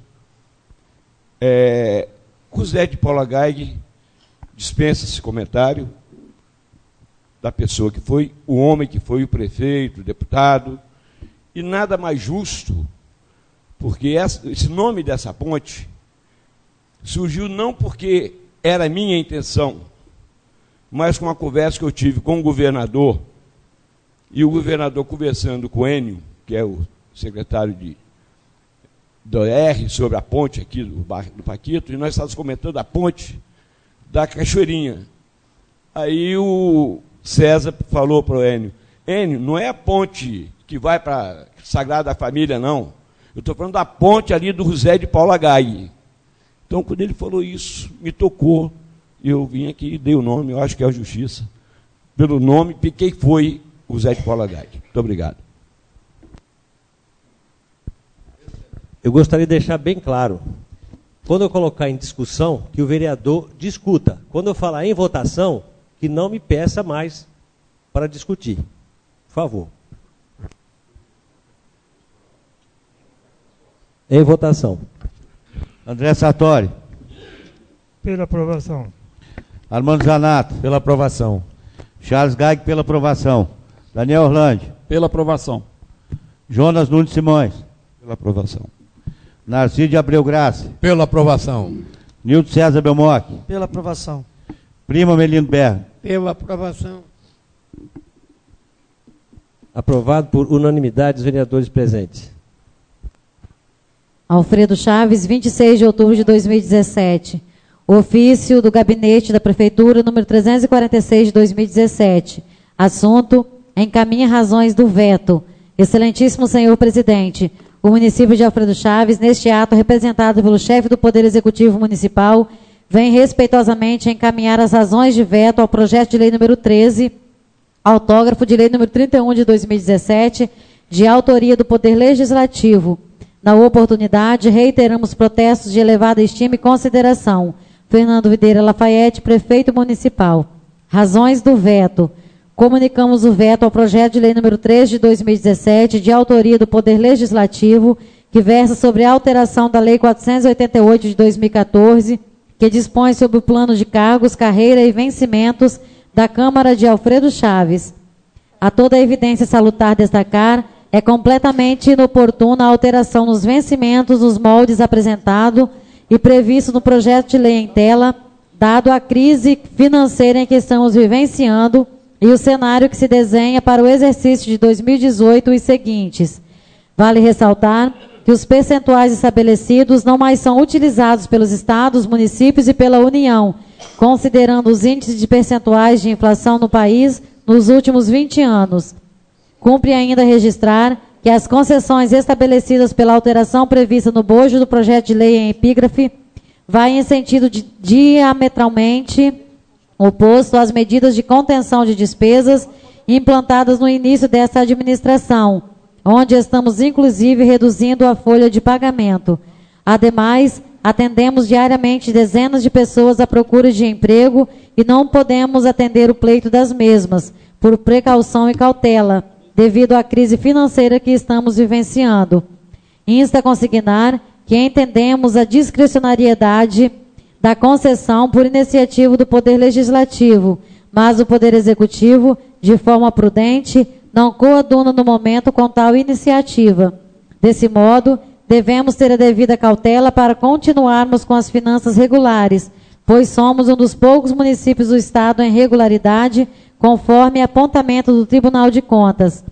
é, José de Paula Geiger dispensa esse comentário da pessoa que foi, o homem que foi o prefeito, o deputado, e nada mais justo, porque essa, esse nome dessa ponte surgiu não porque era minha intenção, mas com uma conversa que eu tive com o governador, e o governador conversando com o Enio, que é o secretário de, do R, sobre a ponte aqui do, do Paquito, e nós estávamos comentando a ponte da Cachoeirinha. Aí o César falou para o Enio, Enio, não é a ponte que vai para Sagrada Família, não. Eu estou falando da ponte ali do José de Paula Geiger. Então, quando ele falou isso, me tocou. Eu vim aqui e dei o nome, eu acho que é a Justiça. Pelo nome, quem foi o José de Paula Geiger. Muito obrigado. Eu gostaria de deixar bem claro, quando eu colocar em discussão, que o vereador discuta. Quando eu falar em votação, que não me peça mais para discutir. Por favor. Em votação. André Sartori. Pela aprovação. Armando Zanato. Pela aprovação. Charles Geiger, pela aprovação. Daniel Orlandi. Pela aprovação. Jonas Nunes Simões. Pela aprovação. Narciso de Abreu Graça. Pela aprovação. Nildo César Belmoc. Pela aprovação. Primo Armelindo Bergami. Pela aprovação. Aprovado por unanimidade dos vereadores presentes. Alfredo Chaves, vinte e seis de outubro de dois mil e dezessete. Ofício do Gabinete da Prefeitura, número trezentos e quarenta e seis de dois mil e dezessete. Assunto: encaminha razões do veto. Excelentíssimo senhor presidente, o município de Alfredo Chaves, neste ato representado pelo chefe do Poder Executivo Municipal, vem respeitosamente encaminhar as razões de veto ao projeto de lei número treze, autógrafo de lei número trinta e um de dois mil e dezessete, de autoria do Poder Legislativo. Na oportunidade, reiteramos protestos de elevada estima e consideração. Fernando Videira Lafayette, prefeito municipal. Razões do veto. Comunicamos o veto ao projeto de lei número três de dois mil e dezessete, de autoria do Poder Legislativo, que versa sobre a alteração da Lei quatrocentos e oitenta e oito de dois mil e quatorze, que dispõe sobre o plano de cargos, carreira e vencimentos da Câmara de Alfredo Chaves. A toda a evidência salutar destacar, é completamente inoportuna a alteração nos vencimentos nos moldes apresentado e previsto no projeto de lei em tela, dado a crise financeira em que estamos vivenciando e o cenário que se desenha para o exercício de dois mil e dezoito e seguintes. Vale ressaltar que os percentuais estabelecidos não mais são utilizados pelos estados, municípios e pela União, considerando os índices de percentuais de inflação no país nos últimos vinte anos. Cumpre ainda registrar que as concessões estabelecidas pela alteração prevista no bojo do projeto de lei em epígrafe vai em sentido de, diametralmente oposto às medidas de contenção de despesas implantadas no início desta administração, onde estamos inclusive reduzindo a folha de pagamento. Ademais, atendemos diariamente dezenas de pessoas à procura de emprego e não podemos atender o pleito das mesmas, por precaução e cautela, devido à crise financeira que estamos vivenciando. Insta a consignar que entendemos a discricionariedade da concessão por iniciativa do Poder Legislativo, mas o Poder Executivo, de forma prudente, não coaduna no momento com tal iniciativa. Desse modo, devemos ter a devida cautela para continuarmos com as finanças regulares, pois somos um dos poucos municípios do Estado em regularidade, conforme apontamento do Tribunal de Contas.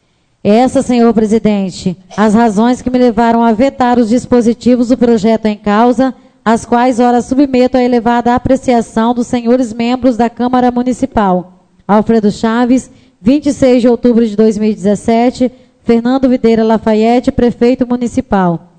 Essas, senhor presidente, as razões que me levaram a vetar os dispositivos do projeto em causa, as quais ora submeto à elevada apreciação dos senhores membros da Câmara Municipal. Alfredo Chaves, vinte e seis de outubro de dois mil e dezessete, Fernando Videira Lafayette, prefeito municipal.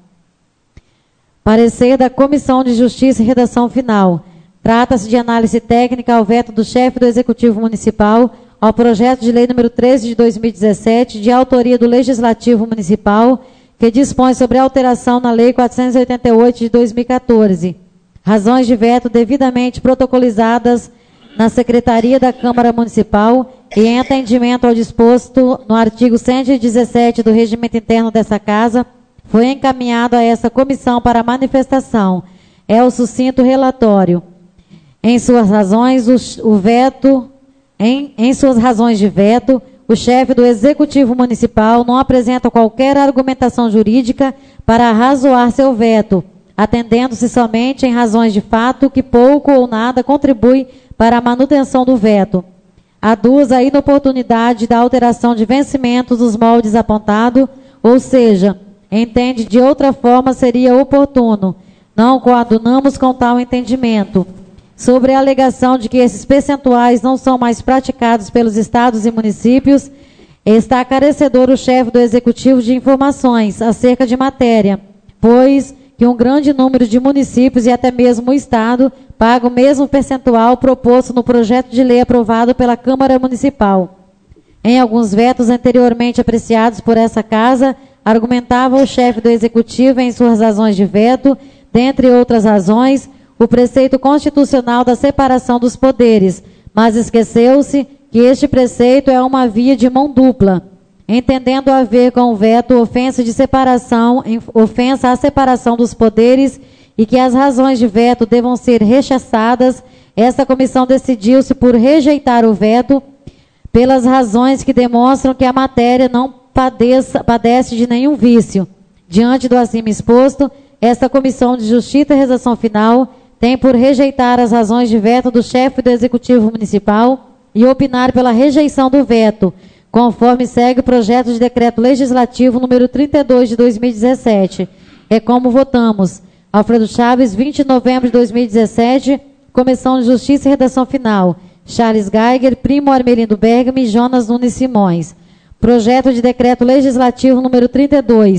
Parecer da Comissão de Justiça e Redação Final. Trata-se de análise técnica ao veto do chefe do Executivo Municipal ao projeto de lei número treze de dois mil e dezessete, de autoria do Legislativo Municipal, que dispõe sobre a alteração na Lei quatrocentos e oitenta e oito de dois mil e quatorze. Razões de veto devidamente protocolizadas na Secretaria da Câmara Municipal e em atendimento ao disposto no artigo cento e dezessete do Regimento Interno dessa Casa, foi encaminhado a essa comissão para manifestação. É o sucinto relatório. Em suas razões, o, o veto, em, em suas razões de veto, o chefe do Executivo Municipal não apresenta qualquer argumentação jurídica para arrazoar seu veto, atendendo-se somente em razões de fato que pouco ou nada contribui para a manutenção do veto. Aduz a inoportunidade da alteração de vencimentos dos moldes apontado, ou seja, entende de outra forma seria oportuno. Não coadunamos com tal entendimento. Sobre a alegação de que esses percentuais não são mais praticados pelos estados e municípios, está carecedor o chefe do Executivo de informações acerca de matéria, pois que um grande número de municípios e até mesmo o Estado paga o mesmo percentual proposto no projeto de lei aprovado pela Câmara Municipal. Em alguns vetos anteriormente apreciados por essa Casa, argumentava o chefe do Executivo em suas razões de veto, dentre outras razões, o preceito constitucional da separação dos poderes, mas esqueceu-se que este preceito é uma via de mão dupla, entendendo haver com o veto ofensa de separação, ofensa à separação dos poderes e que as razões de veto devam ser rechaçadas. Esta comissão decidiu-se por rejeitar o veto pelas razões que demonstram que a matéria não padeça, padece de nenhum vício. Diante do acima exposto, esta Comissão de Justiça e Redação Final tem por rejeitar as razões de veto do chefe do Executivo Municipal e opinar pela rejeição do veto, conforme segue o projeto de decreto legislativo número trinta e dois de dois mil e dezessete. É como votamos. Alfredo Chaves, vinte de novembro de dois mil e dezessete, Comissão de Justiça e Redação Final. Charles Geiger, Primo Armelindo Bergame e Jonas Nunes Simões. Projeto de decreto legislativo número trinta e dois.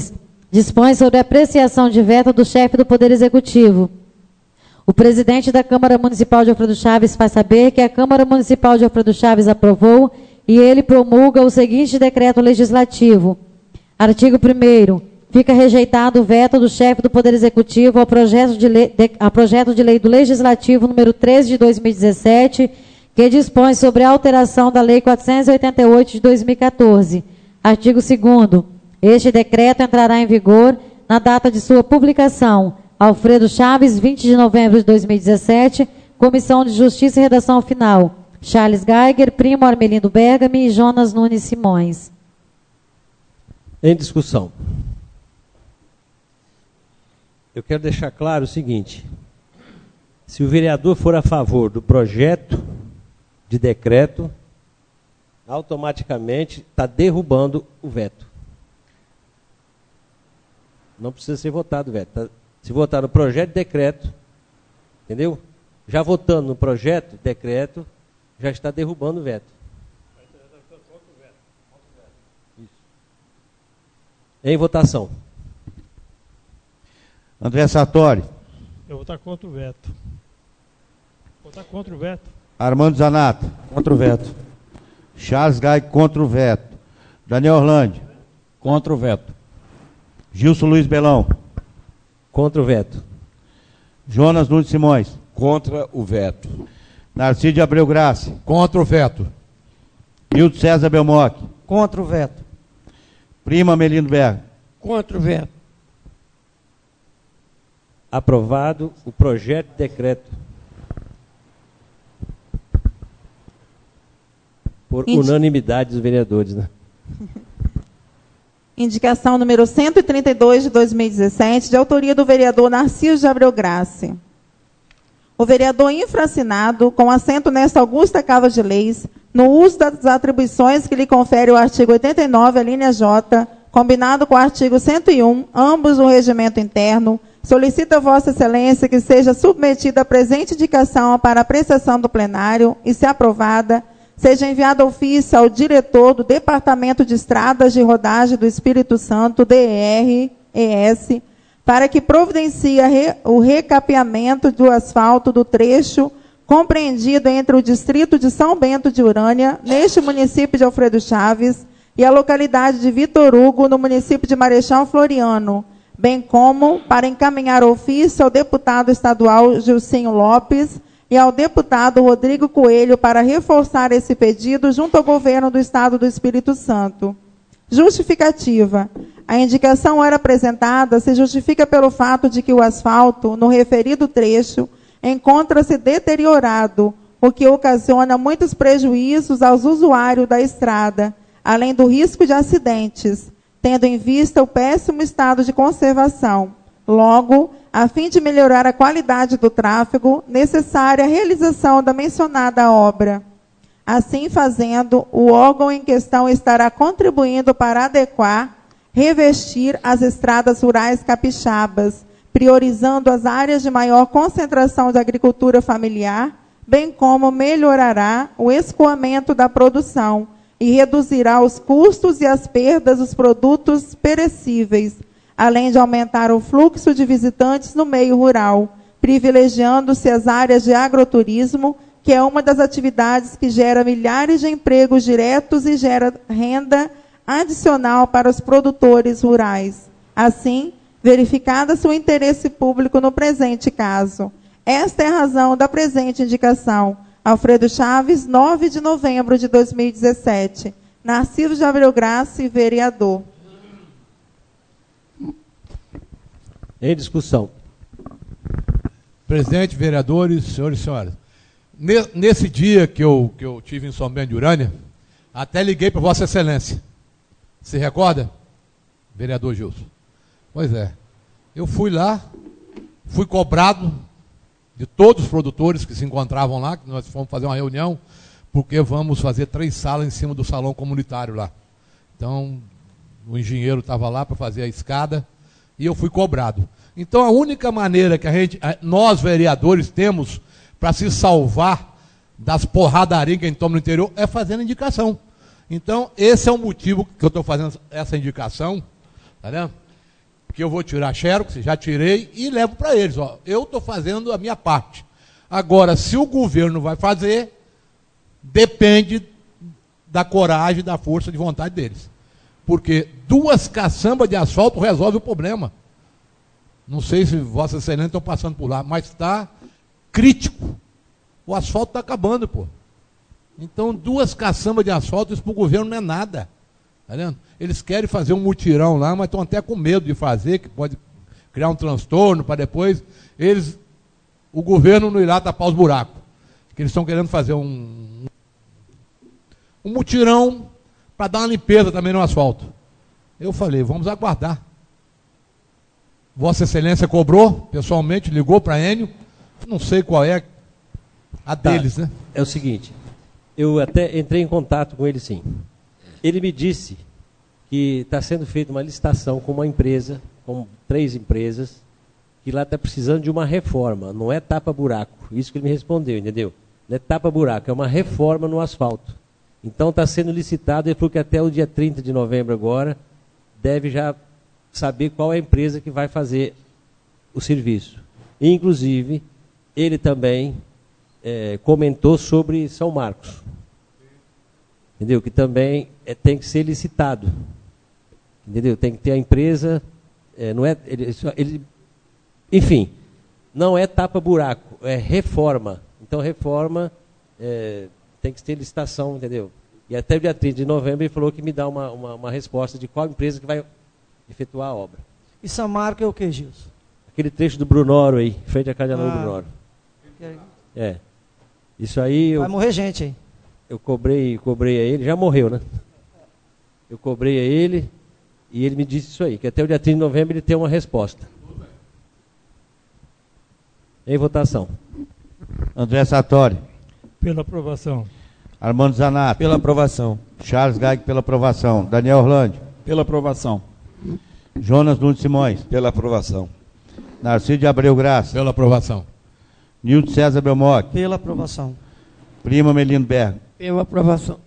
dispõe sobre a apreciação de veto do chefe do Poder Executivo. O presidente da Câmara Municipal de Alfredo Chaves faz saber que a Câmara Municipal de Alfredo Chaves aprovou e ele promulga o seguinte decreto legislativo. Artigo primeiro. Fica rejeitado o veto do chefe do Poder Executivo ao projeto de lei, de, a projeto de lei do Legislativo número treze de dois mil e dezessete, que dispõe sobre a alteração da Lei quatrocentos e oitenta e oito de dois mil e quatorze. Artigo segundo. Este decreto entrará em vigor na data de sua publicação. Alfredo Chaves, vinte de novembro de dois mil e dezessete, Comissão de Justiça e Redação Final. Charles Geiger, Primo Armelindo Bergami e Jonas Nunes Simões. Em discussão. Eu quero deixar claro o seguinte: se o vereador for a favor do projeto de decreto, automaticamente está derrubando o veto. Não precisa ser votado o veto. Tá? Se votar no projeto de decreto, entendeu? Já votando no projeto de decreto, já está derrubando o veto. Isso. Em votação. André Sartori. Eu vou estar contra o veto. Vou estar contra o veto. Armando Zanata. Contra o veto. Charles Gai contra o veto. Daniel Orlandi. Contra o veto. Gilson Luiz Belão. Contra o veto. Jonas Nunes Simões. Contra o veto. Narciso de Abreu Graça. Contra o veto. Hildo César Belmoc. Contra o veto. Prima Melindo Berga. Contra o veto. Aprovado o projeto de decreto por Indi... unanimidade dos vereadores, né? Indicação número cento e trinta e dois de dois mil e dezessete, de autoria do vereador Narciso de Abreu Graça. O vereador infracinado, com assento nesta augusta Casa de Leis, no uso das atribuições que lhe confere o artigo oitenta e nove, a linha J, combinado com o artigo cento e um, ambos do regimento interno, solicita a Vossa Excelência que seja submetida a presente indicação para apreciação do plenário e, se aprovada, seja enviado ofício ao diretor do Departamento de Estradas de Rodagem do Espírito Santo, D R E S, para que providencie re, o recapeamento do asfalto do trecho compreendido entre o distrito de São Bento de Urânia, neste município de Alfredo Chaves, e a localidade de Vitor Hugo, no município de Marechal Floriano, bem como para encaminhar ofício ao deputado estadual Gilcinho Lopes e ao deputado Rodrigo Coelho para reforçar esse pedido junto ao governo do Estado do Espírito Santo. Justificativa. A indicação era apresentada se justifica pelo fato de que o asfalto, no referido trecho, encontra-se deteriorado, o que ocasiona muitos prejuízos aos usuários da estrada, além do risco de acidentes, tendo em vista o péssimo estado de conservação. Logo, a fim de melhorar a qualidade do tráfego, necessária a realização da mencionada obra. Assim fazendo, o órgão em questão estará contribuindo para adequar, revestir as estradas rurais capixabas, priorizando as áreas de maior concentração de agricultura familiar, bem como melhorará o escoamento da produção e reduzirá os custos e as perdas dos produtos perecíveis, além de aumentar o fluxo de visitantes no meio rural, privilegiando-se as áreas de agroturismo, que é uma das atividades que gera milhares de empregos diretos e gera renda adicional para os produtores rurais. Assim, verificado-se o interesse público no presente caso. Esta é a razão da presente indicação. Alfredo Chaves, nove de novembro de dois mil e dezessete. Narciso de Abreu Graça, vereador. Em discussão. Presidente, vereadores, senhores e senhoras. Nesse dia que eu, que eu tive em São Bento de Urânia, até liguei para Vossa Excelência. Se recorda, vereador Gilson? Pois é. Eu fui lá, fui cobrado de todos os produtores que se encontravam lá, que nós fomos fazer uma reunião, porque vamos fazer três salas em cima do salão comunitário lá. Então, o engenheiro estava lá para fazer a escada, e eu fui cobrado. Então, a única maneira que a gente, nós vereadores temos para se salvar das porradarias que a gente toma no interior é fazendo indicação. Então, esse é o motivo que eu estou fazendo essa indicação, tá vendo? que eu vou tirar xerox, já tirei, e levo para eles. Ó, eu estou fazendo a minha parte. Agora, se o governo vai fazer, depende da coragem, da força de vontade deles. Porque duas caçambas de asfalto resolve o problema. Não sei se Vossa Excelência estão passando por lá, mas está crítico. O asfalto está acabando, pô. Então, duas caçambas de asfalto, isso para o governo não é nada. Tá vendo? Eles querem fazer um mutirão lá, mas estão até com medo de fazer, que pode criar um transtorno para depois. Eles, o governo não irá tapar os buracos. Que eles estão querendo fazer um, um mutirão para dar uma limpeza também no asfalto. Eu falei, vamos aguardar. Vossa Excelência cobrou, pessoalmente, ligou para a Enio. Não sei qual é a deles, tá, né? É o seguinte, eu até entrei em contato com ele, sim. Ele me disse que está sendo feita uma licitação com uma empresa, com três empresas, que lá está precisando de uma reforma, não é tapa-buraco. Isso que ele me respondeu, entendeu? Não é tapa-buraco, é uma reforma no asfalto. Então está sendo licitado, ele falou que até o dia trinta de novembro agora, deve já saber qual é a empresa que vai fazer o serviço. E, inclusive, ele também é, comentou sobre São Marcos. Entendeu? Que também é, tem que ser licitado. Entendeu? Tem que ter a empresa, é, não é, ele, ele, enfim, não é tapa-buraco, é reforma. Então, reforma é, tem que ter licitação, entendeu? E até o dia trinta de novembro ele falou que me dá uma, uma, uma resposta de qual empresa que vai efetuar a obra. E São Marcos é o que, Gilson? Aquele trecho do Brunoro aí, frente à Casa do Ah. Brunoro. É. Isso aí... Eu, Vai morrer gente aí. eu cobrei, cobrei a ele, já morreu, né? Eu cobrei a ele e ele me disse isso aí, que até o dia trinta de novembro ele tem uma resposta. Em votação. André Sartori. Pela aprovação. Armando Zanato. Pela aprovação. Charles Gag pela aprovação. Daniel Orlando. Pela aprovação. Jonas Nunes Simões. Pela aprovação. Narciso de Abreu Graça. Pela aprovação. Nilton César Belmonte. Pela aprovação. Prima Melino Berga. Pela aprovação.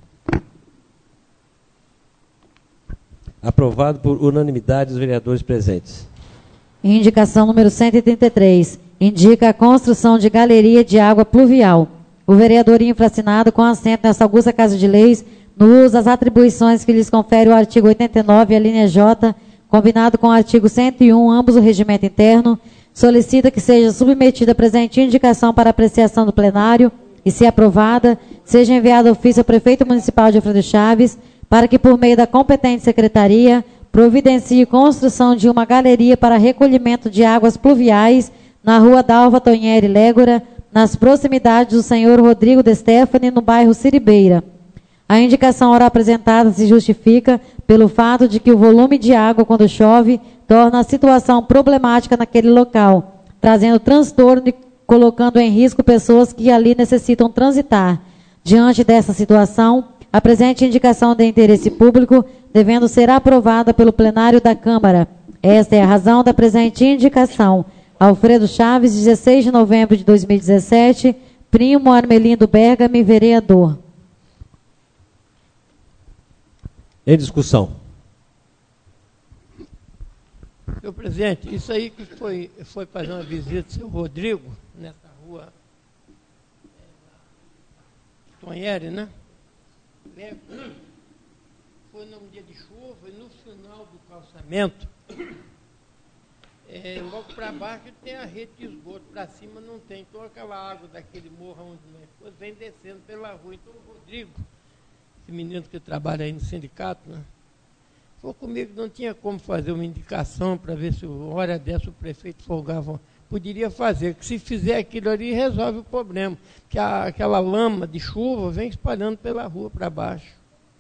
Aprovado por unanimidade dos vereadores presentes. Indicação número cento e trinta e três. Indica a construção de galeria de água pluvial. O vereador infracinado com assento nesta augusta Casa de Leis, no uso das atribuições que lhes confere o artigo oitenta e nove, a linha J, combinado com o artigo cento e um, ambos o regimento interno, solicita que seja submetida a presente indicação para apreciação do plenário e, se aprovada, seja enviado ofício ao prefeito municipal de Alfredo Chaves para que, por meio da competente secretaria, providencie construção de uma galeria para recolhimento de águas pluviais na rua Dalva Tonheri Légora, nas proximidades do senhor Rodrigo de Stefani, no bairro Siribeira. A indicação ora apresentada se justifica pelo fato de que o volume de água, quando chove, torna a situação problemática naquele local, trazendo transtorno e colocando em risco pessoas que ali necessitam transitar. Diante dessa situação, a presente indicação de interesse público, devendo ser aprovada pelo plenário da Câmara. Esta é a razão da presente indicação. Alfredo Chaves, dezesseis de novembro de dois mil e dezessete, Primo Armelindo Bergami, vereador. Em discussão. Senhor presidente, isso aí que foi, foi fazer uma visita do seu Rodrigo, nessa rua é, Tonheri, né? Foi num dia de chuva e no final do calçamento, é, logo para baixo tem a rede de esgoto, para cima não tem. Então aquela água daquele morro onde nós fomos vem descendo pela rua. Então o Rodrigo, esse menino que trabalha aí no sindicato, né? Falou comigo que não tinha como fazer uma indicação para ver se, hora dessa, o prefeito folgava. Poderia fazer, que se fizer aquilo ali, resolve o problema. Que a, aquela lama de chuva vem espalhando pela rua para baixo.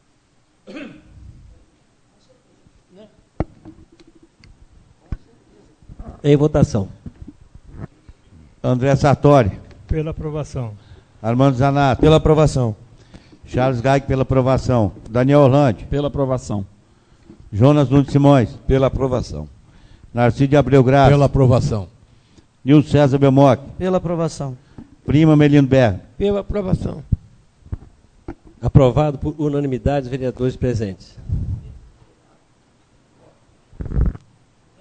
Né? Em votação. André Sartori. Pela aprovação. Armando Zanato. Pela aprovação. Charles Gag pela aprovação. Daniel Orlando. Pela aprovação. Jonas Nunes Simões. Pela aprovação. Narciso de Abreu Graça. Pela aprovação. Nilton César Belmonte. Pela aprovação. Prima Melino Berga. Pela aprovação. Aprovado por unanimidade dos vereadores presentes.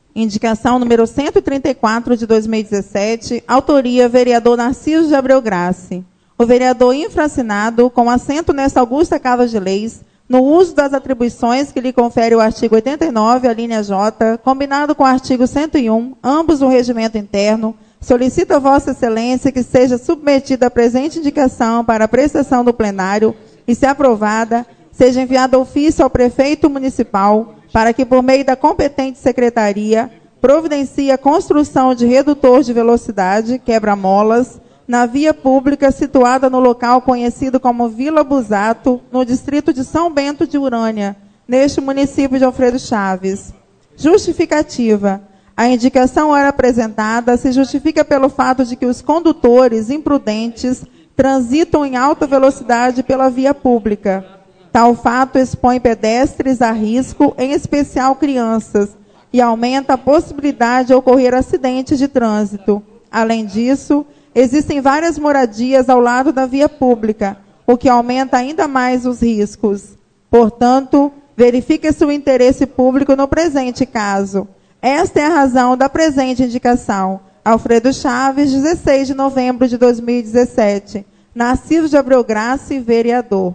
Indicação número cento e trinta e quatro de dois mil e dezessete, autoria vereador Narciso de Abreu Grace. O vereador infracinado, com assento nesta augusta Casa de Leis, no uso das atribuições que lhe confere o artigo oitenta e nove, a linha J, combinado com o artigo cento e um, ambos do regimento interno, solicita a Vossa Excelência que seja submetida a presente indicação para apreciação do plenário e, se aprovada, seja enviado ofício ao prefeito municipal para que, por meio da competente secretaria, providencie a construção de redutor de velocidade, quebra-molas, na via pública situada no local conhecido como Vila Busato, no distrito de São Bento de Urânia, neste município de Alfredo Chaves. Justificativa. A indicação ora apresentada se justifica pelo fato de que os condutores imprudentes transitam em alta velocidade pela via pública. Tal fato expõe pedestres a risco, em especial crianças, e aumenta a possibilidade de ocorrer acidentes de trânsito. Além disso, existem várias moradias ao lado da via pública, o que aumenta ainda mais os riscos. Portanto, verifica-se o interesse público no presente caso. Esta é a razão da presente indicação. Alfredo Chaves, dezesseis de novembro de dois mil e dezessete. Narciso de Abreu Grace, vereador.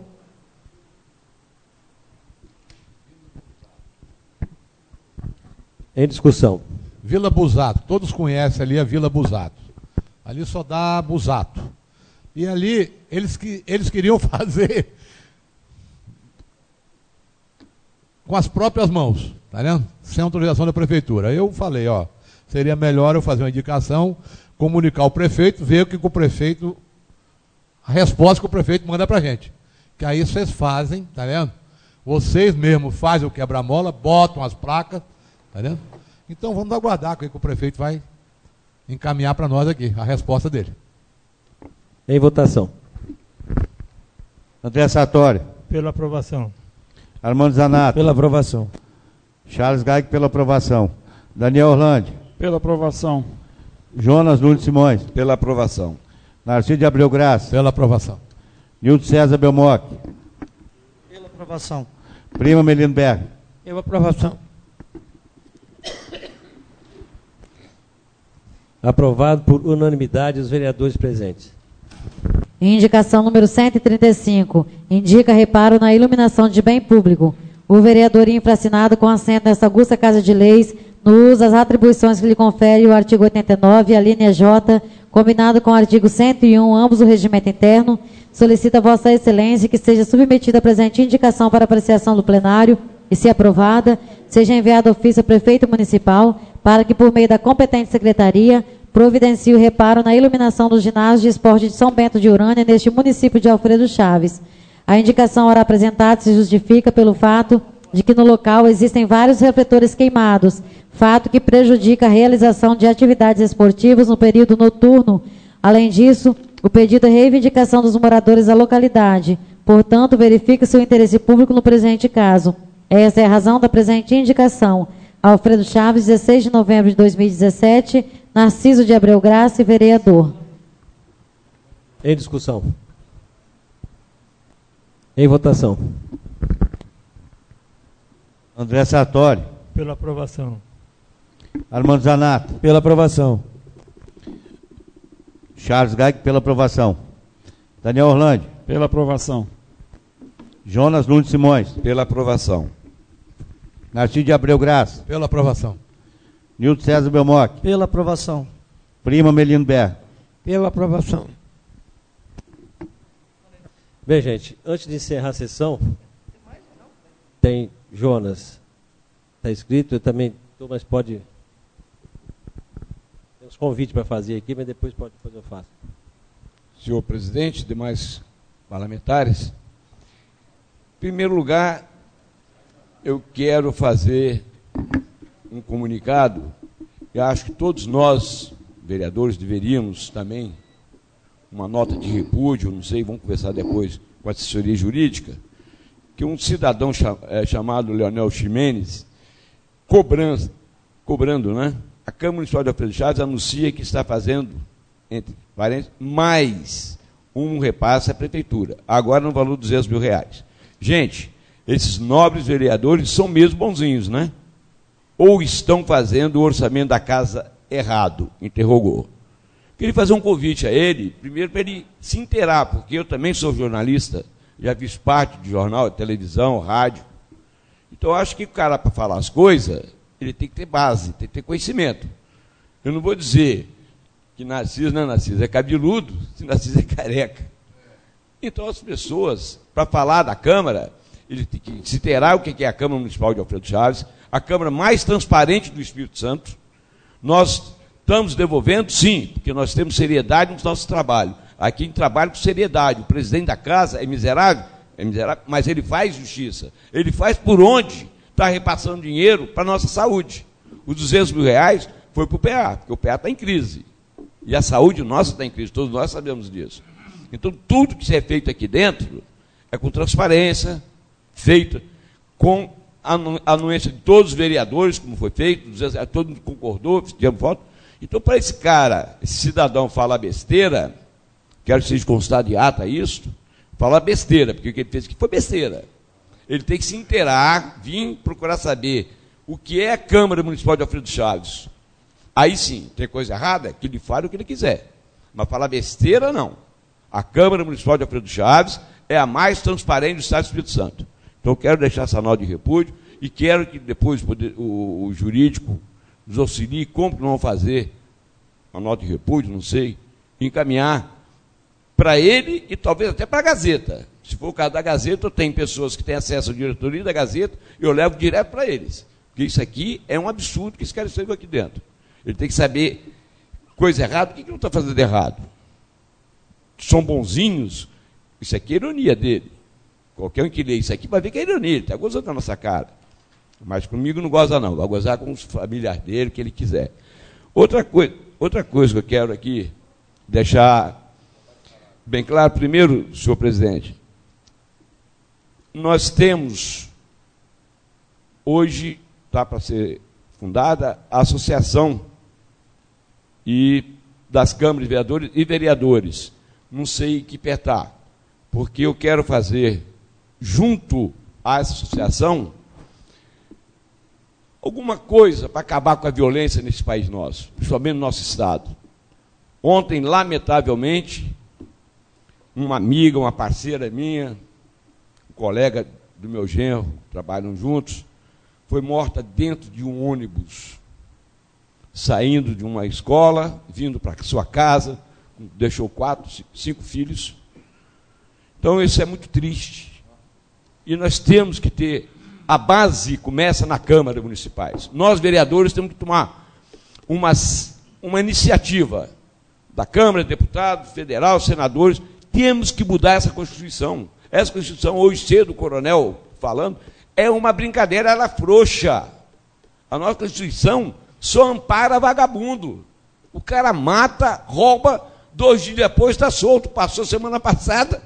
Em discussão. Vila Busato. Todos conhecem ali a Vila Busato. Ali só dá Busato. E ali, eles, que, eles queriam fazer com as próprias mãos, tá vendo? Sem autorização da prefeitura. Eu falei, ó, seria melhor eu fazer uma indicação, comunicar ao prefeito, ver o que o prefeito, a resposta que o prefeito manda pra gente. Que aí vocês fazem, tá vendo? Vocês mesmos fazem o quebra-mola, botam as placas, tá vendo? Então vamos aguardar o que o prefeito vai encaminhar para nós aqui, a resposta dele. Em votação. André Sartori. Pela aprovação. Armando Zanato. Pela aprovação. Charles Gaig, pela aprovação. Daniel Orlandi. Pela aprovação. Jonas Nunes Simões. Pela aprovação. Narciso de Abreu Graça. Pela aprovação. Nilton César Belmoc. Pela aprovação. Prima Melino Berg. Pela aprovação. Aprovado por unanimidade os vereadores presentes. Indicação número cento e trinta e cinco. Indica reparo na iluminação de bem público. O vereador infracinado com assento nesta augusta Casa de Leis, no uso das atribuições que lhe confere o artigo oitenta e nove, a linha J, combinado com o artigo cento e um, ambos do regimento interno, solicita a Vossa Excelência que seja submetida a presente indicação para apreciação do plenário e, se aprovada, seja enviado ofício ao prefeito municipal para que, por meio da competente secretaria, providencie o reparo na iluminação do ginásio de esporte de São Bento de Urânia, neste município de Alfredo Chaves. A indicação ora apresentada se justifica pelo fato de que no local existem vários refletores queimados, fato que prejudica a realização de atividades esportivas no período noturno. Além disso, o pedido é reivindicação dos moradores da localidade. Portanto, verifica-se o interesse público no presente caso. Essa é a razão da presente indicação. Alfredo Chaves, dezesseis de novembro de dois mil e dezessete, Narciso de Abreu Graça, vereador. Em discussão. Em votação. André Sartori. Pela aprovação. Armando Zanato. Pela aprovação. Charles Gaig, pela aprovação. Daniel Orlandi. Pela aprovação. Jonas Nunes Simões. Pela aprovação. Narciso de Abreu Graça. Pela aprovação. Nilton César Belmoc. Pela aprovação. Prima Melino Berg. Pela aprovação. Bem, gente, antes de encerrar a sessão, tem Jonas. Está escrito, eu também estou, mas pode... Tem uns convites para fazer aqui, mas depois pode fazer, eu faço. Senhor presidente, demais parlamentares, em primeiro lugar, eu quero fazer um comunicado, e acho que todos nós, vereadores, deveríamos também, uma nota de repúdio, não sei, vamos conversar depois com a assessoria jurídica, que um cidadão chamado Leonel Ximenes, cobrando, cobrando, né? A Câmara Municipal de Alfredo Chaves anuncia que está fazendo, entre parênteses, mais um repasse à prefeitura, agora no valor de duzentos mil reais. Gente, esses nobres vereadores são mesmo bonzinhos, né? ou estão fazendo o orçamento da casa errado? Interrogou. Queria fazer um convite a ele, primeiro para ele se inteirar, porque eu também sou jornalista, já fiz parte de jornal, televisão, rádio. Então, eu acho que o cara, para falar as coisas, ele tem que ter base, tem que ter conhecimento. Eu não vou dizer que Narciso não é Narciso, é cabeludo, se Narciso é careca. Então, as pessoas, para falar da Câmara, ele tem que se inteirar o que é a Câmara Municipal de Alfredo Chaves, a Câmara mais transparente do Espírito Santo. Nós estamos devolvendo, sim, porque nós temos seriedade nos nossos trabalhos. Aqui a gente trabalha com seriedade. O presidente da casa é miserável, é miserável, mas ele faz justiça. Ele faz por onde está repassando dinheiro para a nossa saúde. Os duzentos mil reais foi para o P A, porque o P A está em crise. E a saúde nossa está em crise, todos nós sabemos disso. Então, tudo que é feito aqui dentro é com transparência, feito com a anuência de todos os vereadores, como foi feito, todo mundo concordou, fizemos voto. Então, para esse cara, esse cidadão falar besteira, quero que seja constado de ata isso, falar besteira, porque o que ele fez aqui foi besteira. Ele tem que se inteirar, vir procurar saber o que é a Câmara Municipal de Alfredo Chaves. Aí sim, tem coisa errada, que ele fale o que ele quiser. Mas falar besteira, não. A Câmara Municipal de Alfredo Chaves é a mais transparente do Estado do Espírito Santo. Então, eu quero deixar essa nota de repúdio e quero que depois o, o jurídico nos auxilie como que não vão fazer uma nota de repúdio, não sei, encaminhar para ele e talvez até para a Gazeta. Se for o caso da Gazeta, eu tenho pessoas que têm acesso à diretoria da Gazeta, eu levo direto para eles. Porque isso aqui é um absurdo que esse cara escreveu aqui dentro. Ele tem que saber coisa errada, o que, que não está fazendo errado? São bonzinhos, isso aqui é ironia dele. Qualquer um que lê isso aqui vai ver que é ironia, ele está gozando na nossa cara. Mas comigo não goza não, vai gozar com os familiares dele, o que ele quiser. Outra coisa, outra coisa que eu quero aqui deixar bem claro, primeiro, senhor presidente, nós temos, hoje está para ser fundada a Associação e das Câmaras de Vereadores e Vereadores. Não sei que pé está, porque eu quero fazer, junto a essa associação, alguma coisa para acabar com a violência nesse país nosso, principalmente no nosso estado. Ontem, lamentavelmente, uma amiga, uma parceira minha, um colega do meu genro, trabalham juntos, foi morta dentro de um ônibus, saindo de uma escola, vindo para sua casa, deixou quatro, cinco filhos. Então, isso é muito triste. E nós temos que ter, a base começa na Câmara Municipais. Nós, vereadores, temos que tomar uma, uma iniciativa da Câmara, deputados, federal, senadores, temos que mudar essa Constituição. Essa Constituição, hoje cedo, o coronel falando, é uma brincadeira, ela é frouxa. A nossa Constituição só ampara vagabundo. O cara mata, rouba, dois dias depois está solto. Passou semana passada,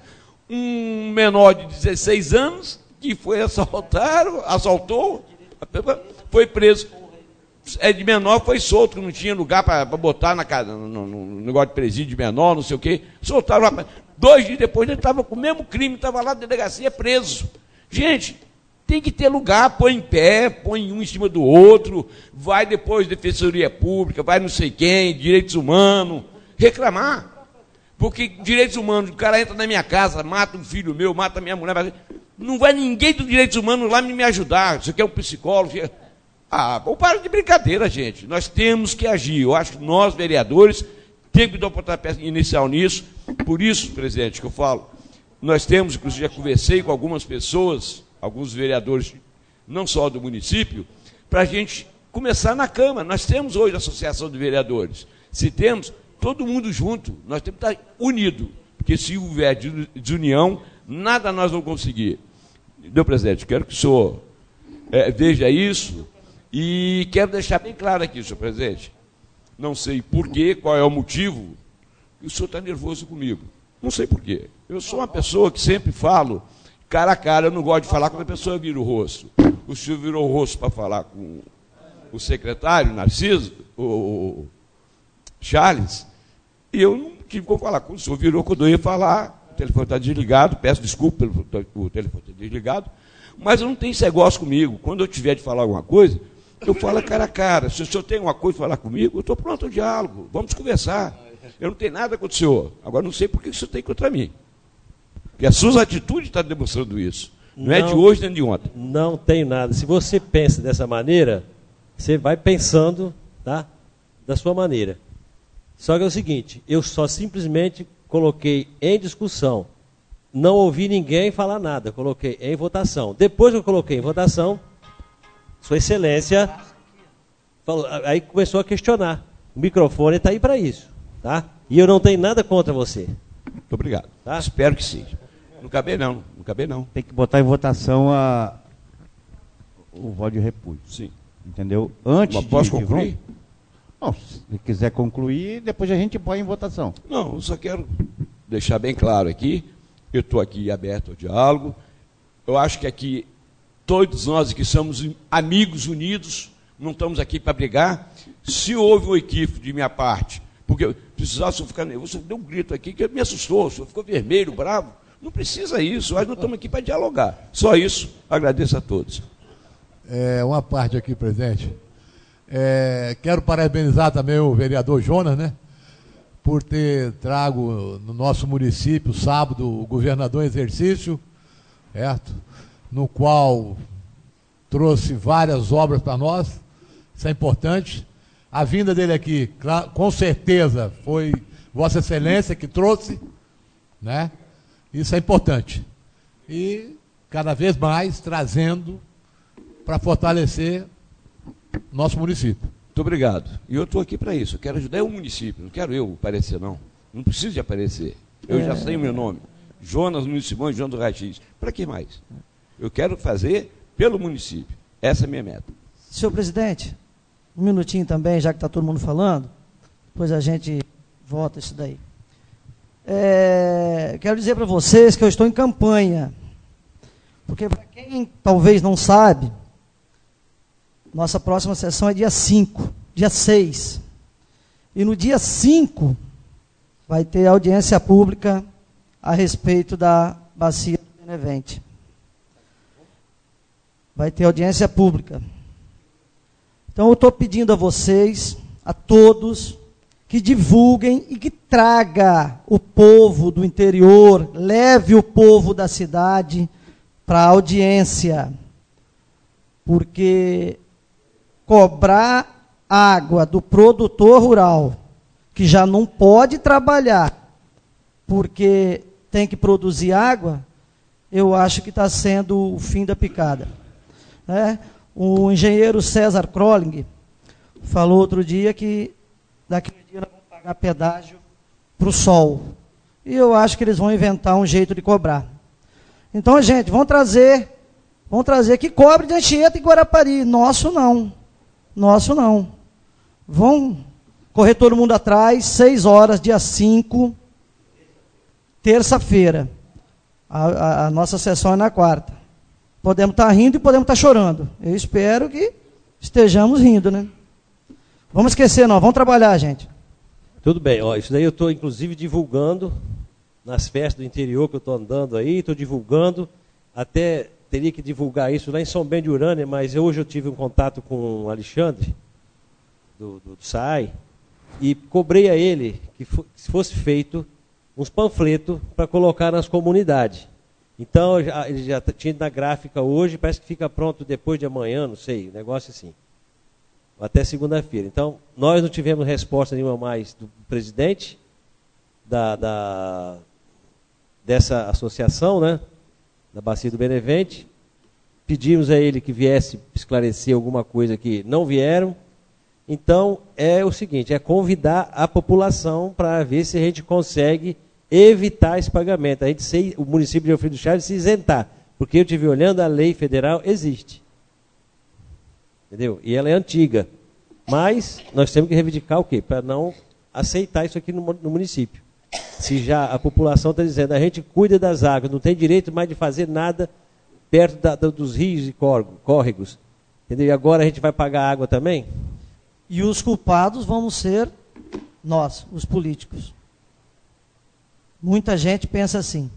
um menor de dezesseis anos, que foi assaltado, assaltou, foi preso. É de menor, foi solto, que não tinha lugar para botar na casa, no, no, no negócio de presídio de menor, não sei o quê. Soltaram lá. Dois dias depois ele estava com o mesmo crime, estava lá na delegacia preso. Gente, tem que ter lugar, põe em pé, põe um em cima do outro, vai depois Defensoria Pública, vai não sei quem, direitos humanos, reclamar. Porque direitos humanos, o cara entra na minha casa, mata um filho meu, mata minha mulher, não vai ninguém dos direitos humanos lá me ajudar. Você quer um psicólogo? Ah, vamos parar de brincadeira, gente. Nós temos que agir. Eu acho que nós, vereadores, temos que dar o pontapé inicial nisso. Por isso, presidente, que eu falo, nós temos, inclusive, já conversei com algumas pessoas, alguns vereadores, não só do município, para a gente começar na Câmara. Nós temos hoje a Associação de Vereadores. Se temos, todo mundo junto, nós temos que estar unidos, porque se houver desunião, nada nós vamos conseguir. Entendeu, presidente? Quero que o senhor é, veja isso e quero deixar bem claro aqui, senhor presidente, não sei porquê, qual é o motivo, que o senhor está nervoso comigo. Não sei porquê. Eu sou uma pessoa que sempre falo cara a cara, eu não gosto de falar quando a pessoa vira o rosto. O senhor virou o rosto para falar com o secretário, Narciso, o Charles, e eu não tive como falar com o senhor. Virou quando eu ia falar, o telefone está desligado, peço desculpa pelo o telefone está desligado, mas eu não tenho esse negócio comigo. Quando eu tiver de falar alguma coisa, eu falo cara a cara. Se o senhor tem uma coisa para falar comigo, eu estou pronto ao diálogo. Vamos conversar. Eu não tenho nada contra o senhor. Agora, não sei por que o senhor tem contra mim. Porque as suas atitudes estão demonstrando isso. Não, não é de hoje nem de ontem. Não tenho nada. Se você pensa dessa maneira, você vai pensando, tá, da sua maneira. Só que é o seguinte, eu só simplesmente coloquei em discussão. Não ouvi ninguém falar nada. Coloquei em votação. Depois que eu coloquei em votação, Sua Excelência falou, aí começou a questionar. O microfone está aí para isso. Tá? E eu não tenho nada contra você. Muito obrigado. Tá? Espero que sim. Não cabe não, não cabe não. Tem que botar em votação a... o voto de repúdio. Sim. Entendeu? Antes Mas posso de... concluir? Não, se quiser concluir, depois a gente põe em votação. Não, eu só quero deixar bem claro aqui, eu estou aqui aberto ao diálogo, eu acho que aqui, todos nós que somos amigos unidos, não estamos aqui para brigar. Se houve um equívoco de minha parte, porque eu precisava, se eu ficar nervoso, eu dei um grito aqui que me assustou, o senhor ficou vermelho, bravo. Não precisa isso, nós não estamos aqui para dialogar. Só isso, agradeço a todos. É, uma parte aqui, presidente. É, quero parabenizar também o vereador Jonas, né, por ter trago no nosso município, sábado, o governador em exercício, certo? No qual trouxe várias obras para nós, isso é importante. A vinda dele aqui, com certeza, foi Vossa Excelência que trouxe, né? Isso é importante. E cada vez mais trazendo para fortalecer nosso município. Muito obrigado. E eu estou aqui para isso. Eu quero ajudar o município. Não quero eu aparecer, não. Não preciso de aparecer. Eu é... já sei o meu nome. Jonas Nunes Simões, João do Raiz. Para que mais? Eu quero fazer pelo município. Essa é a minha meta. Senhor presidente, um minutinho também, já que está todo mundo falando, depois a gente vota isso daí. É, quero dizer para vocês que eu estou em campanha. Porque para quem talvez não sabe, nossa próxima sessão é dia cinco, dia seis. E no dia cinco vai ter audiência pública a respeito da bacia do Benevente. Vai ter audiência pública. Então eu estou pedindo a vocês, a todos, que divulguem e que traga o povo do interior, leve o povo da cidade para a audiência. Porque cobrar água do produtor rural, que já não pode trabalhar, porque tem que produzir água, eu acho que está sendo o fim da picada. É? O engenheiro César Crolling falou outro dia que daqui a dia nós vamos pagar pedágio para o sol. E eu acho que eles vão inventar um jeito de cobrar. Então, gente, vão trazer, vão trazer que cobre de Anchieta e Guarapari. Nosso não. Nosso não. Vão correr todo mundo atrás, seis horas, dia cinco, terça-feira. A, a, a nossa sessão é na quarta. Podemos estar rindo e podemos estar chorando. Eu espero que estejamos rindo, né? Vamos esquecer, não. Vamos trabalhar, gente. Tudo bem. Ó, isso daí eu estou, inclusive, divulgando nas festas do interior que eu estou andando aí. Estou divulgando. Até teria que divulgar isso lá em São Bento de Urânia, mas hoje eu tive um contato com o Alexandre, do, do, do S A I, e cobrei a ele que, fo, que fosse feito uns panfletos para colocar nas comunidades. Então, já, ele já tinha na gráfica hoje, parece que fica pronto depois de amanhã, não sei, negócio assim. Até segunda-feira. Então, nós não tivemos resposta nenhuma mais do presidente da, da, dessa associação, né, da Bacia do Benevente. Pedimos a ele que viesse esclarecer alguma coisa que não vieram. Então, é o seguinte, é convidar a população para ver se a gente consegue evitar esse pagamento. A gente sei, o município de Alfredo Chaves se isentar, porque eu estive olhando, a lei federal existe. Entendeu? E ela é antiga. Mas nós temos que reivindicar o quê? Para não aceitar isso aqui no, no município. Se já a população está dizendo, a gente cuida das águas, não tem direito mais de fazer nada perto da, da, dos rios e córregos. Entendeu? E agora a gente vai pagar água também? E os culpados vamos ser nós, os políticos. Muita gente pensa assim.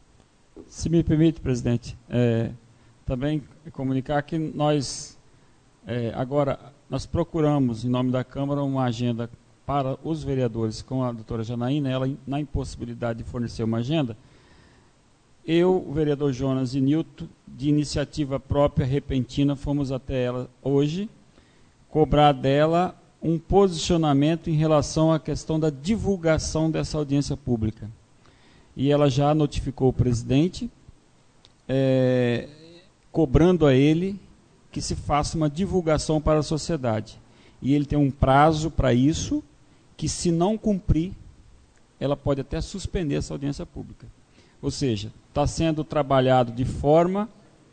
Se me permite, presidente, é, também comunicar que nós É, agora, nós procuramos, em nome da Câmara, uma agenda para os vereadores com a doutora Janaína, ela na impossibilidade de fornecer uma agenda. Eu, o vereador Jonas e Nilton, de iniciativa própria, repentina, fomos até ela hoje, cobrar dela um posicionamento em relação à questão da divulgação dessa audiência pública. E ela já notificou o presidente, é, cobrando a ele que se faça uma divulgação para a sociedade. E ele tem um prazo para isso, que se não cumprir, ela pode até suspender essa audiência pública. Ou seja, está sendo trabalhado de forma...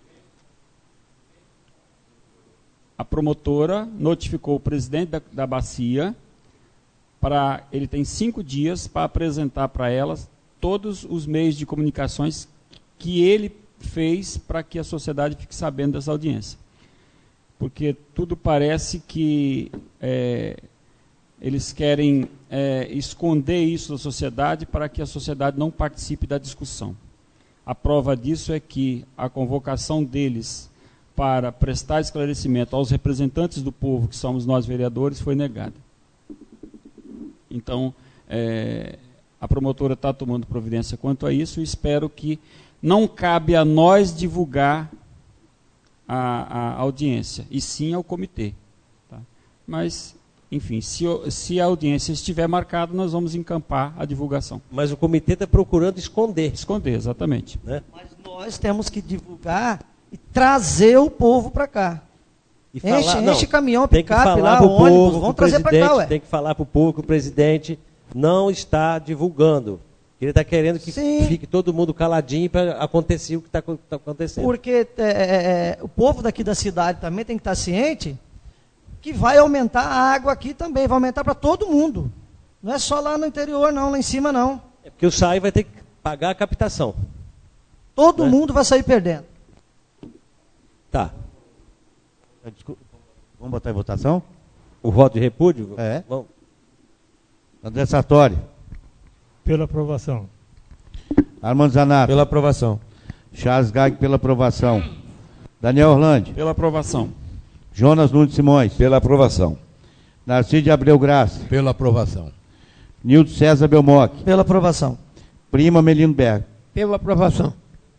A promotora notificou o presidente da, da bacia, para ele tem cinco dias para apresentar para elas todos os meios de comunicações que ele fez para que a sociedade fique sabendo dessa audiência. Porque tudo parece que é, eles querem é, esconder isso da sociedade para que a sociedade não participe da discussão. A prova disso é que a convocação deles para prestar esclarecimento aos representantes do povo, que somos nós vereadores, foi negada. Então, é, a promotora está tomando providência quanto a isso, e espero que não cabe a nós divulgar a, a audiência, e sim ao comitê. Tá? Mas, enfim, se, se a audiência estiver marcada, nós vamos encampar a divulgação. Mas o comitê está procurando esconder. Esconder, exatamente. Né? Mas nós temos que divulgar e trazer o povo para cá. E falar, enche, não, enche caminhão, tem que picape falar lá, pro ônibus, povo, vamos pro trazer para cá, presidente, ué. tem que falar para o povo que o presidente não está divulgando. Ele está querendo que Sim. fique todo mundo caladinho para acontecer o que está tá acontecendo. Porque é, é, o povo daqui da cidade também tem que estar ciente que vai aumentar a água aqui também, vai aumentar para todo mundo. Não é só lá no interior, não, lá em cima, não. É porque o S A I vai ter que pagar a captação. Todo né? mundo vai sair perdendo. Tá. Desculpa. Vamos botar em votação? O voto de repúdio? É. Vamos. André Sartori. Pela aprovação. Armando Zanato. Pela aprovação. Charles Gag pela aprovação. Daniel Orlandi. Pela aprovação. Jonas Nunes Simões. Pela aprovação. Narciso de Abreu Graça. Pela aprovação. Nilton César Belmoc. Pela aprovação. Prima Melino Berg. Pela aprovação.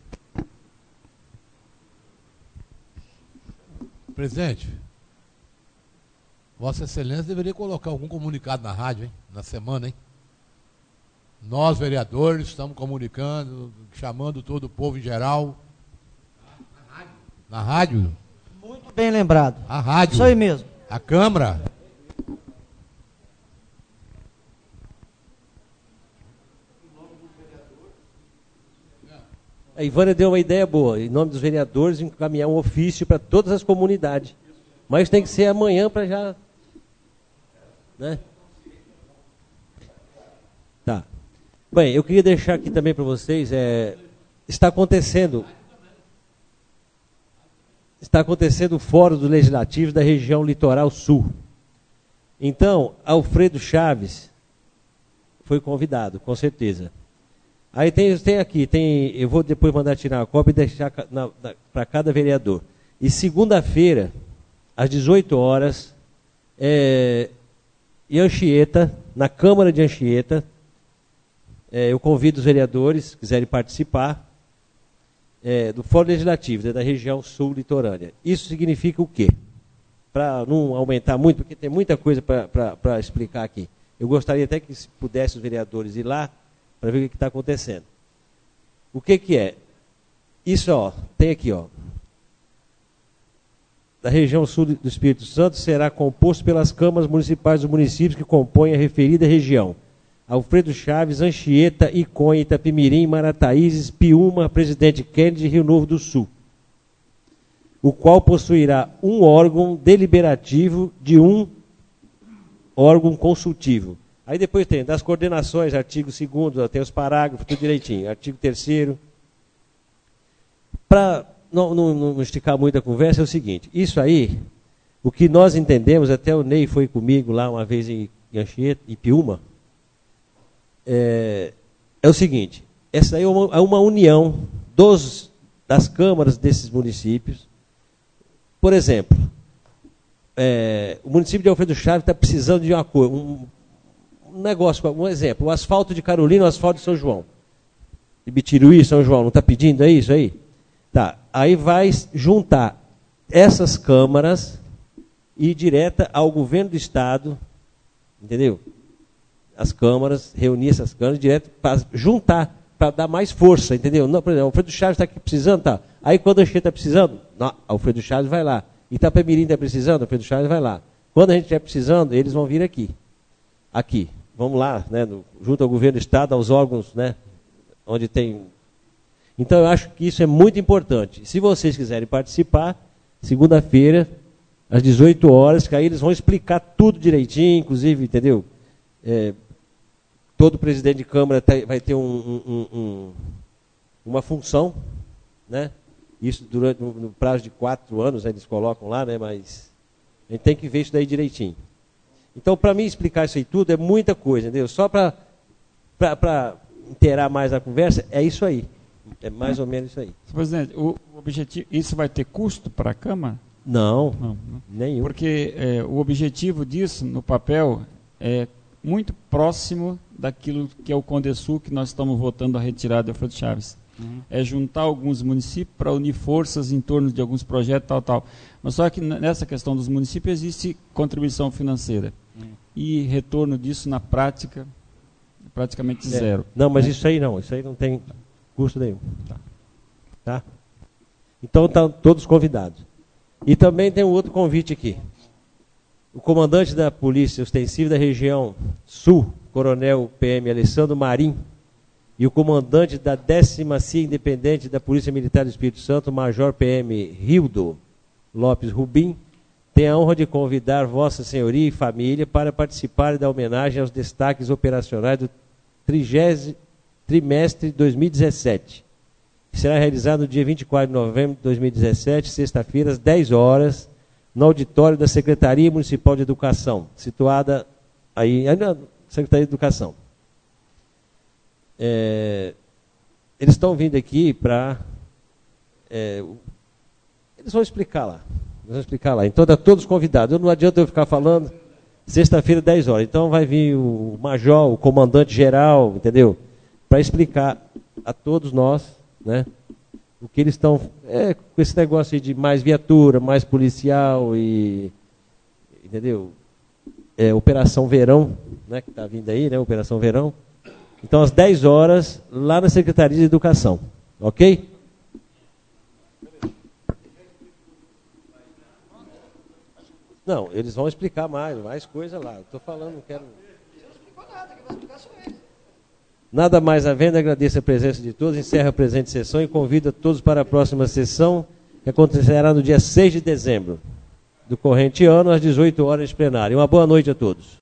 Presidente, Vossa Excelência deveria colocar algum comunicado na rádio, hein? Na semana, hein? Nós, vereadores, estamos comunicando, chamando todo o povo em geral. Na rádio? Muito bem lembrado. A rádio. Isso aí mesmo. A Câmara. A Ivânia deu uma ideia boa, em nome dos vereadores, encaminhar um ofício para todas as comunidades. Mas tem que ser amanhã para já... Né? Tá. Bem, eu queria deixar aqui também para vocês, é, está acontecendo... Está acontecendo o Fórum dos Legislativos da região Litoral Sul. Então, Alfredo Chaves foi convidado, com certeza. Aí tem, tem aqui, tem, eu vou depois mandar tirar a cópia e deixar para cada vereador. E segunda-feira, às dezoito horas, é, em Anchieta, na Câmara de Anchieta, é, eu convido os vereadores, se quiserem participar, é, do Fórum Legislativo, né, da região sul litorânea. Isso significa o quê? Para não aumentar muito, porque tem muita coisa para explicar aqui. Eu gostaria até que se pudesse os vereadores ir lá, para ver o que está acontecendo. O que, que é? Isso, ó, tem aqui, ó. Da região sul do Espírito Santo será composto pelas câmaras municipais dos municípios que compõem a referida região. Alfredo Chaves, Anchieta, Iconha, Itapimirim, Marataízes, Piúma, Presidente Kennedy e Rio Novo do Sul. O qual possuirá um órgão deliberativo de um órgão consultivo. Aí depois tem, das coordenações, artigo segundo, tem os parágrafos, tudo direitinho. Artigo terceiro. Para não, não, não esticar muito a conversa, é o seguinte, isso aí, o que nós entendemos, até o Ney foi comigo lá uma vez em Anchieta, em Piúma, é, é o seguinte, essa aí é uma, é uma união dos, das câmaras desses municípios. Por exemplo, é, o município de Alfredo Chaves está precisando de uma coisa, um, um negócio, um exemplo, o asfalto de Carolina, o asfalto de São João. De Bitiruí, São João, não está pedindo, é isso aí? Tá, aí vai juntar essas câmaras e ir direta ao governo do estado, entendeu? As câmaras, reunir essas câmaras direto para juntar, para dar mais força, entendeu? Não, por exemplo, o Alfredo Chaves está aqui precisando, tá? Aí quando a gente está precisando, não, Alfredo Chaves vai lá. Itapemirim está precisando, Alfredo Chaves vai lá. Quando a gente estiver precisando, eles vão vir aqui. Aqui. Vamos lá, né, no, junto ao governo do estado, aos órgãos, né, onde tem... Então eu acho que isso é muito importante. Se vocês quiserem participar, segunda-feira, às dezoito horas, que aí eles vão explicar tudo direitinho, inclusive, entendeu? É, todo presidente de Câmara tá, vai ter um, um, um, uma função, né? Isso durante no, no prazo de quatro anos, né, eles colocam lá, né? Mas a gente tem que ver isso daí direitinho. Então, para mim explicar isso aí tudo é muita coisa, entendeu? Só para inteirar mais a conversa, é isso aí. É mais ou menos isso aí. Presidente, o objetivo, isso vai ter custo para a Câmara? Não, não, não. nenhum. Porque é, o objetivo disso, no papel, é muito próximo daquilo que é o Condesul, que nós estamos votando a retirada de Alfredo Chaves. Uhum. É juntar alguns municípios para unir forças em torno de alguns projetos, tal, tal. Mas só que nessa questão dos municípios existe contribuição financeira. Uhum. E retorno disso na prática, praticamente é. zero. Não, mas né? isso aí não, isso aí não tem custo nenhum. Tá? Tá? Então estão todos convidados. E também tem um outro convite aqui. O comandante da Polícia Ostensiva da região Sul, Coronel P M Alessandro Marim, e o comandante da décima C I A Independente da Polícia Militar do Espírito Santo, Major P M Rildo Lopes Rubim, têm a honra de convidar Vossa Senhoria e família para participar da homenagem aos destaques operacionais do trigésimo trimestre de dois mil e dezessete, que será realizado no dia vinte e quatro de novembro de dois mil e dezessete, sexta-feira, às dez horas, no auditório da Secretaria Municipal de Educação, situada aí, aí na Secretaria de Educação. É, eles estão vindo aqui para... É, eles vão explicar lá. Eles vão explicar lá. Então, está todos convidados. Eu, não adianta eu ficar falando. Sexta-feira, dez horas. Então, vai vir o major, o comandante-geral, entendeu? Para explicar a todos nós, né, o que eles estão... É, com esse negócio aí de mais viatura, mais policial e... Entendeu? É, Operação Verão, né, que está vindo aí, né? Operação Verão. Então, às dez horas, lá na Secretaria de Educação. Ok? Não, eles vão explicar mais, mais coisa lá. Estou falando, não quero... Nada mais havendo, agradeço a presença de todos, encerro a presente sessão e convido a todos para a próxima sessão, que acontecerá no dia seis de dezembro do corrente ano, às dezoito horas de plenário. Uma boa noite a todos.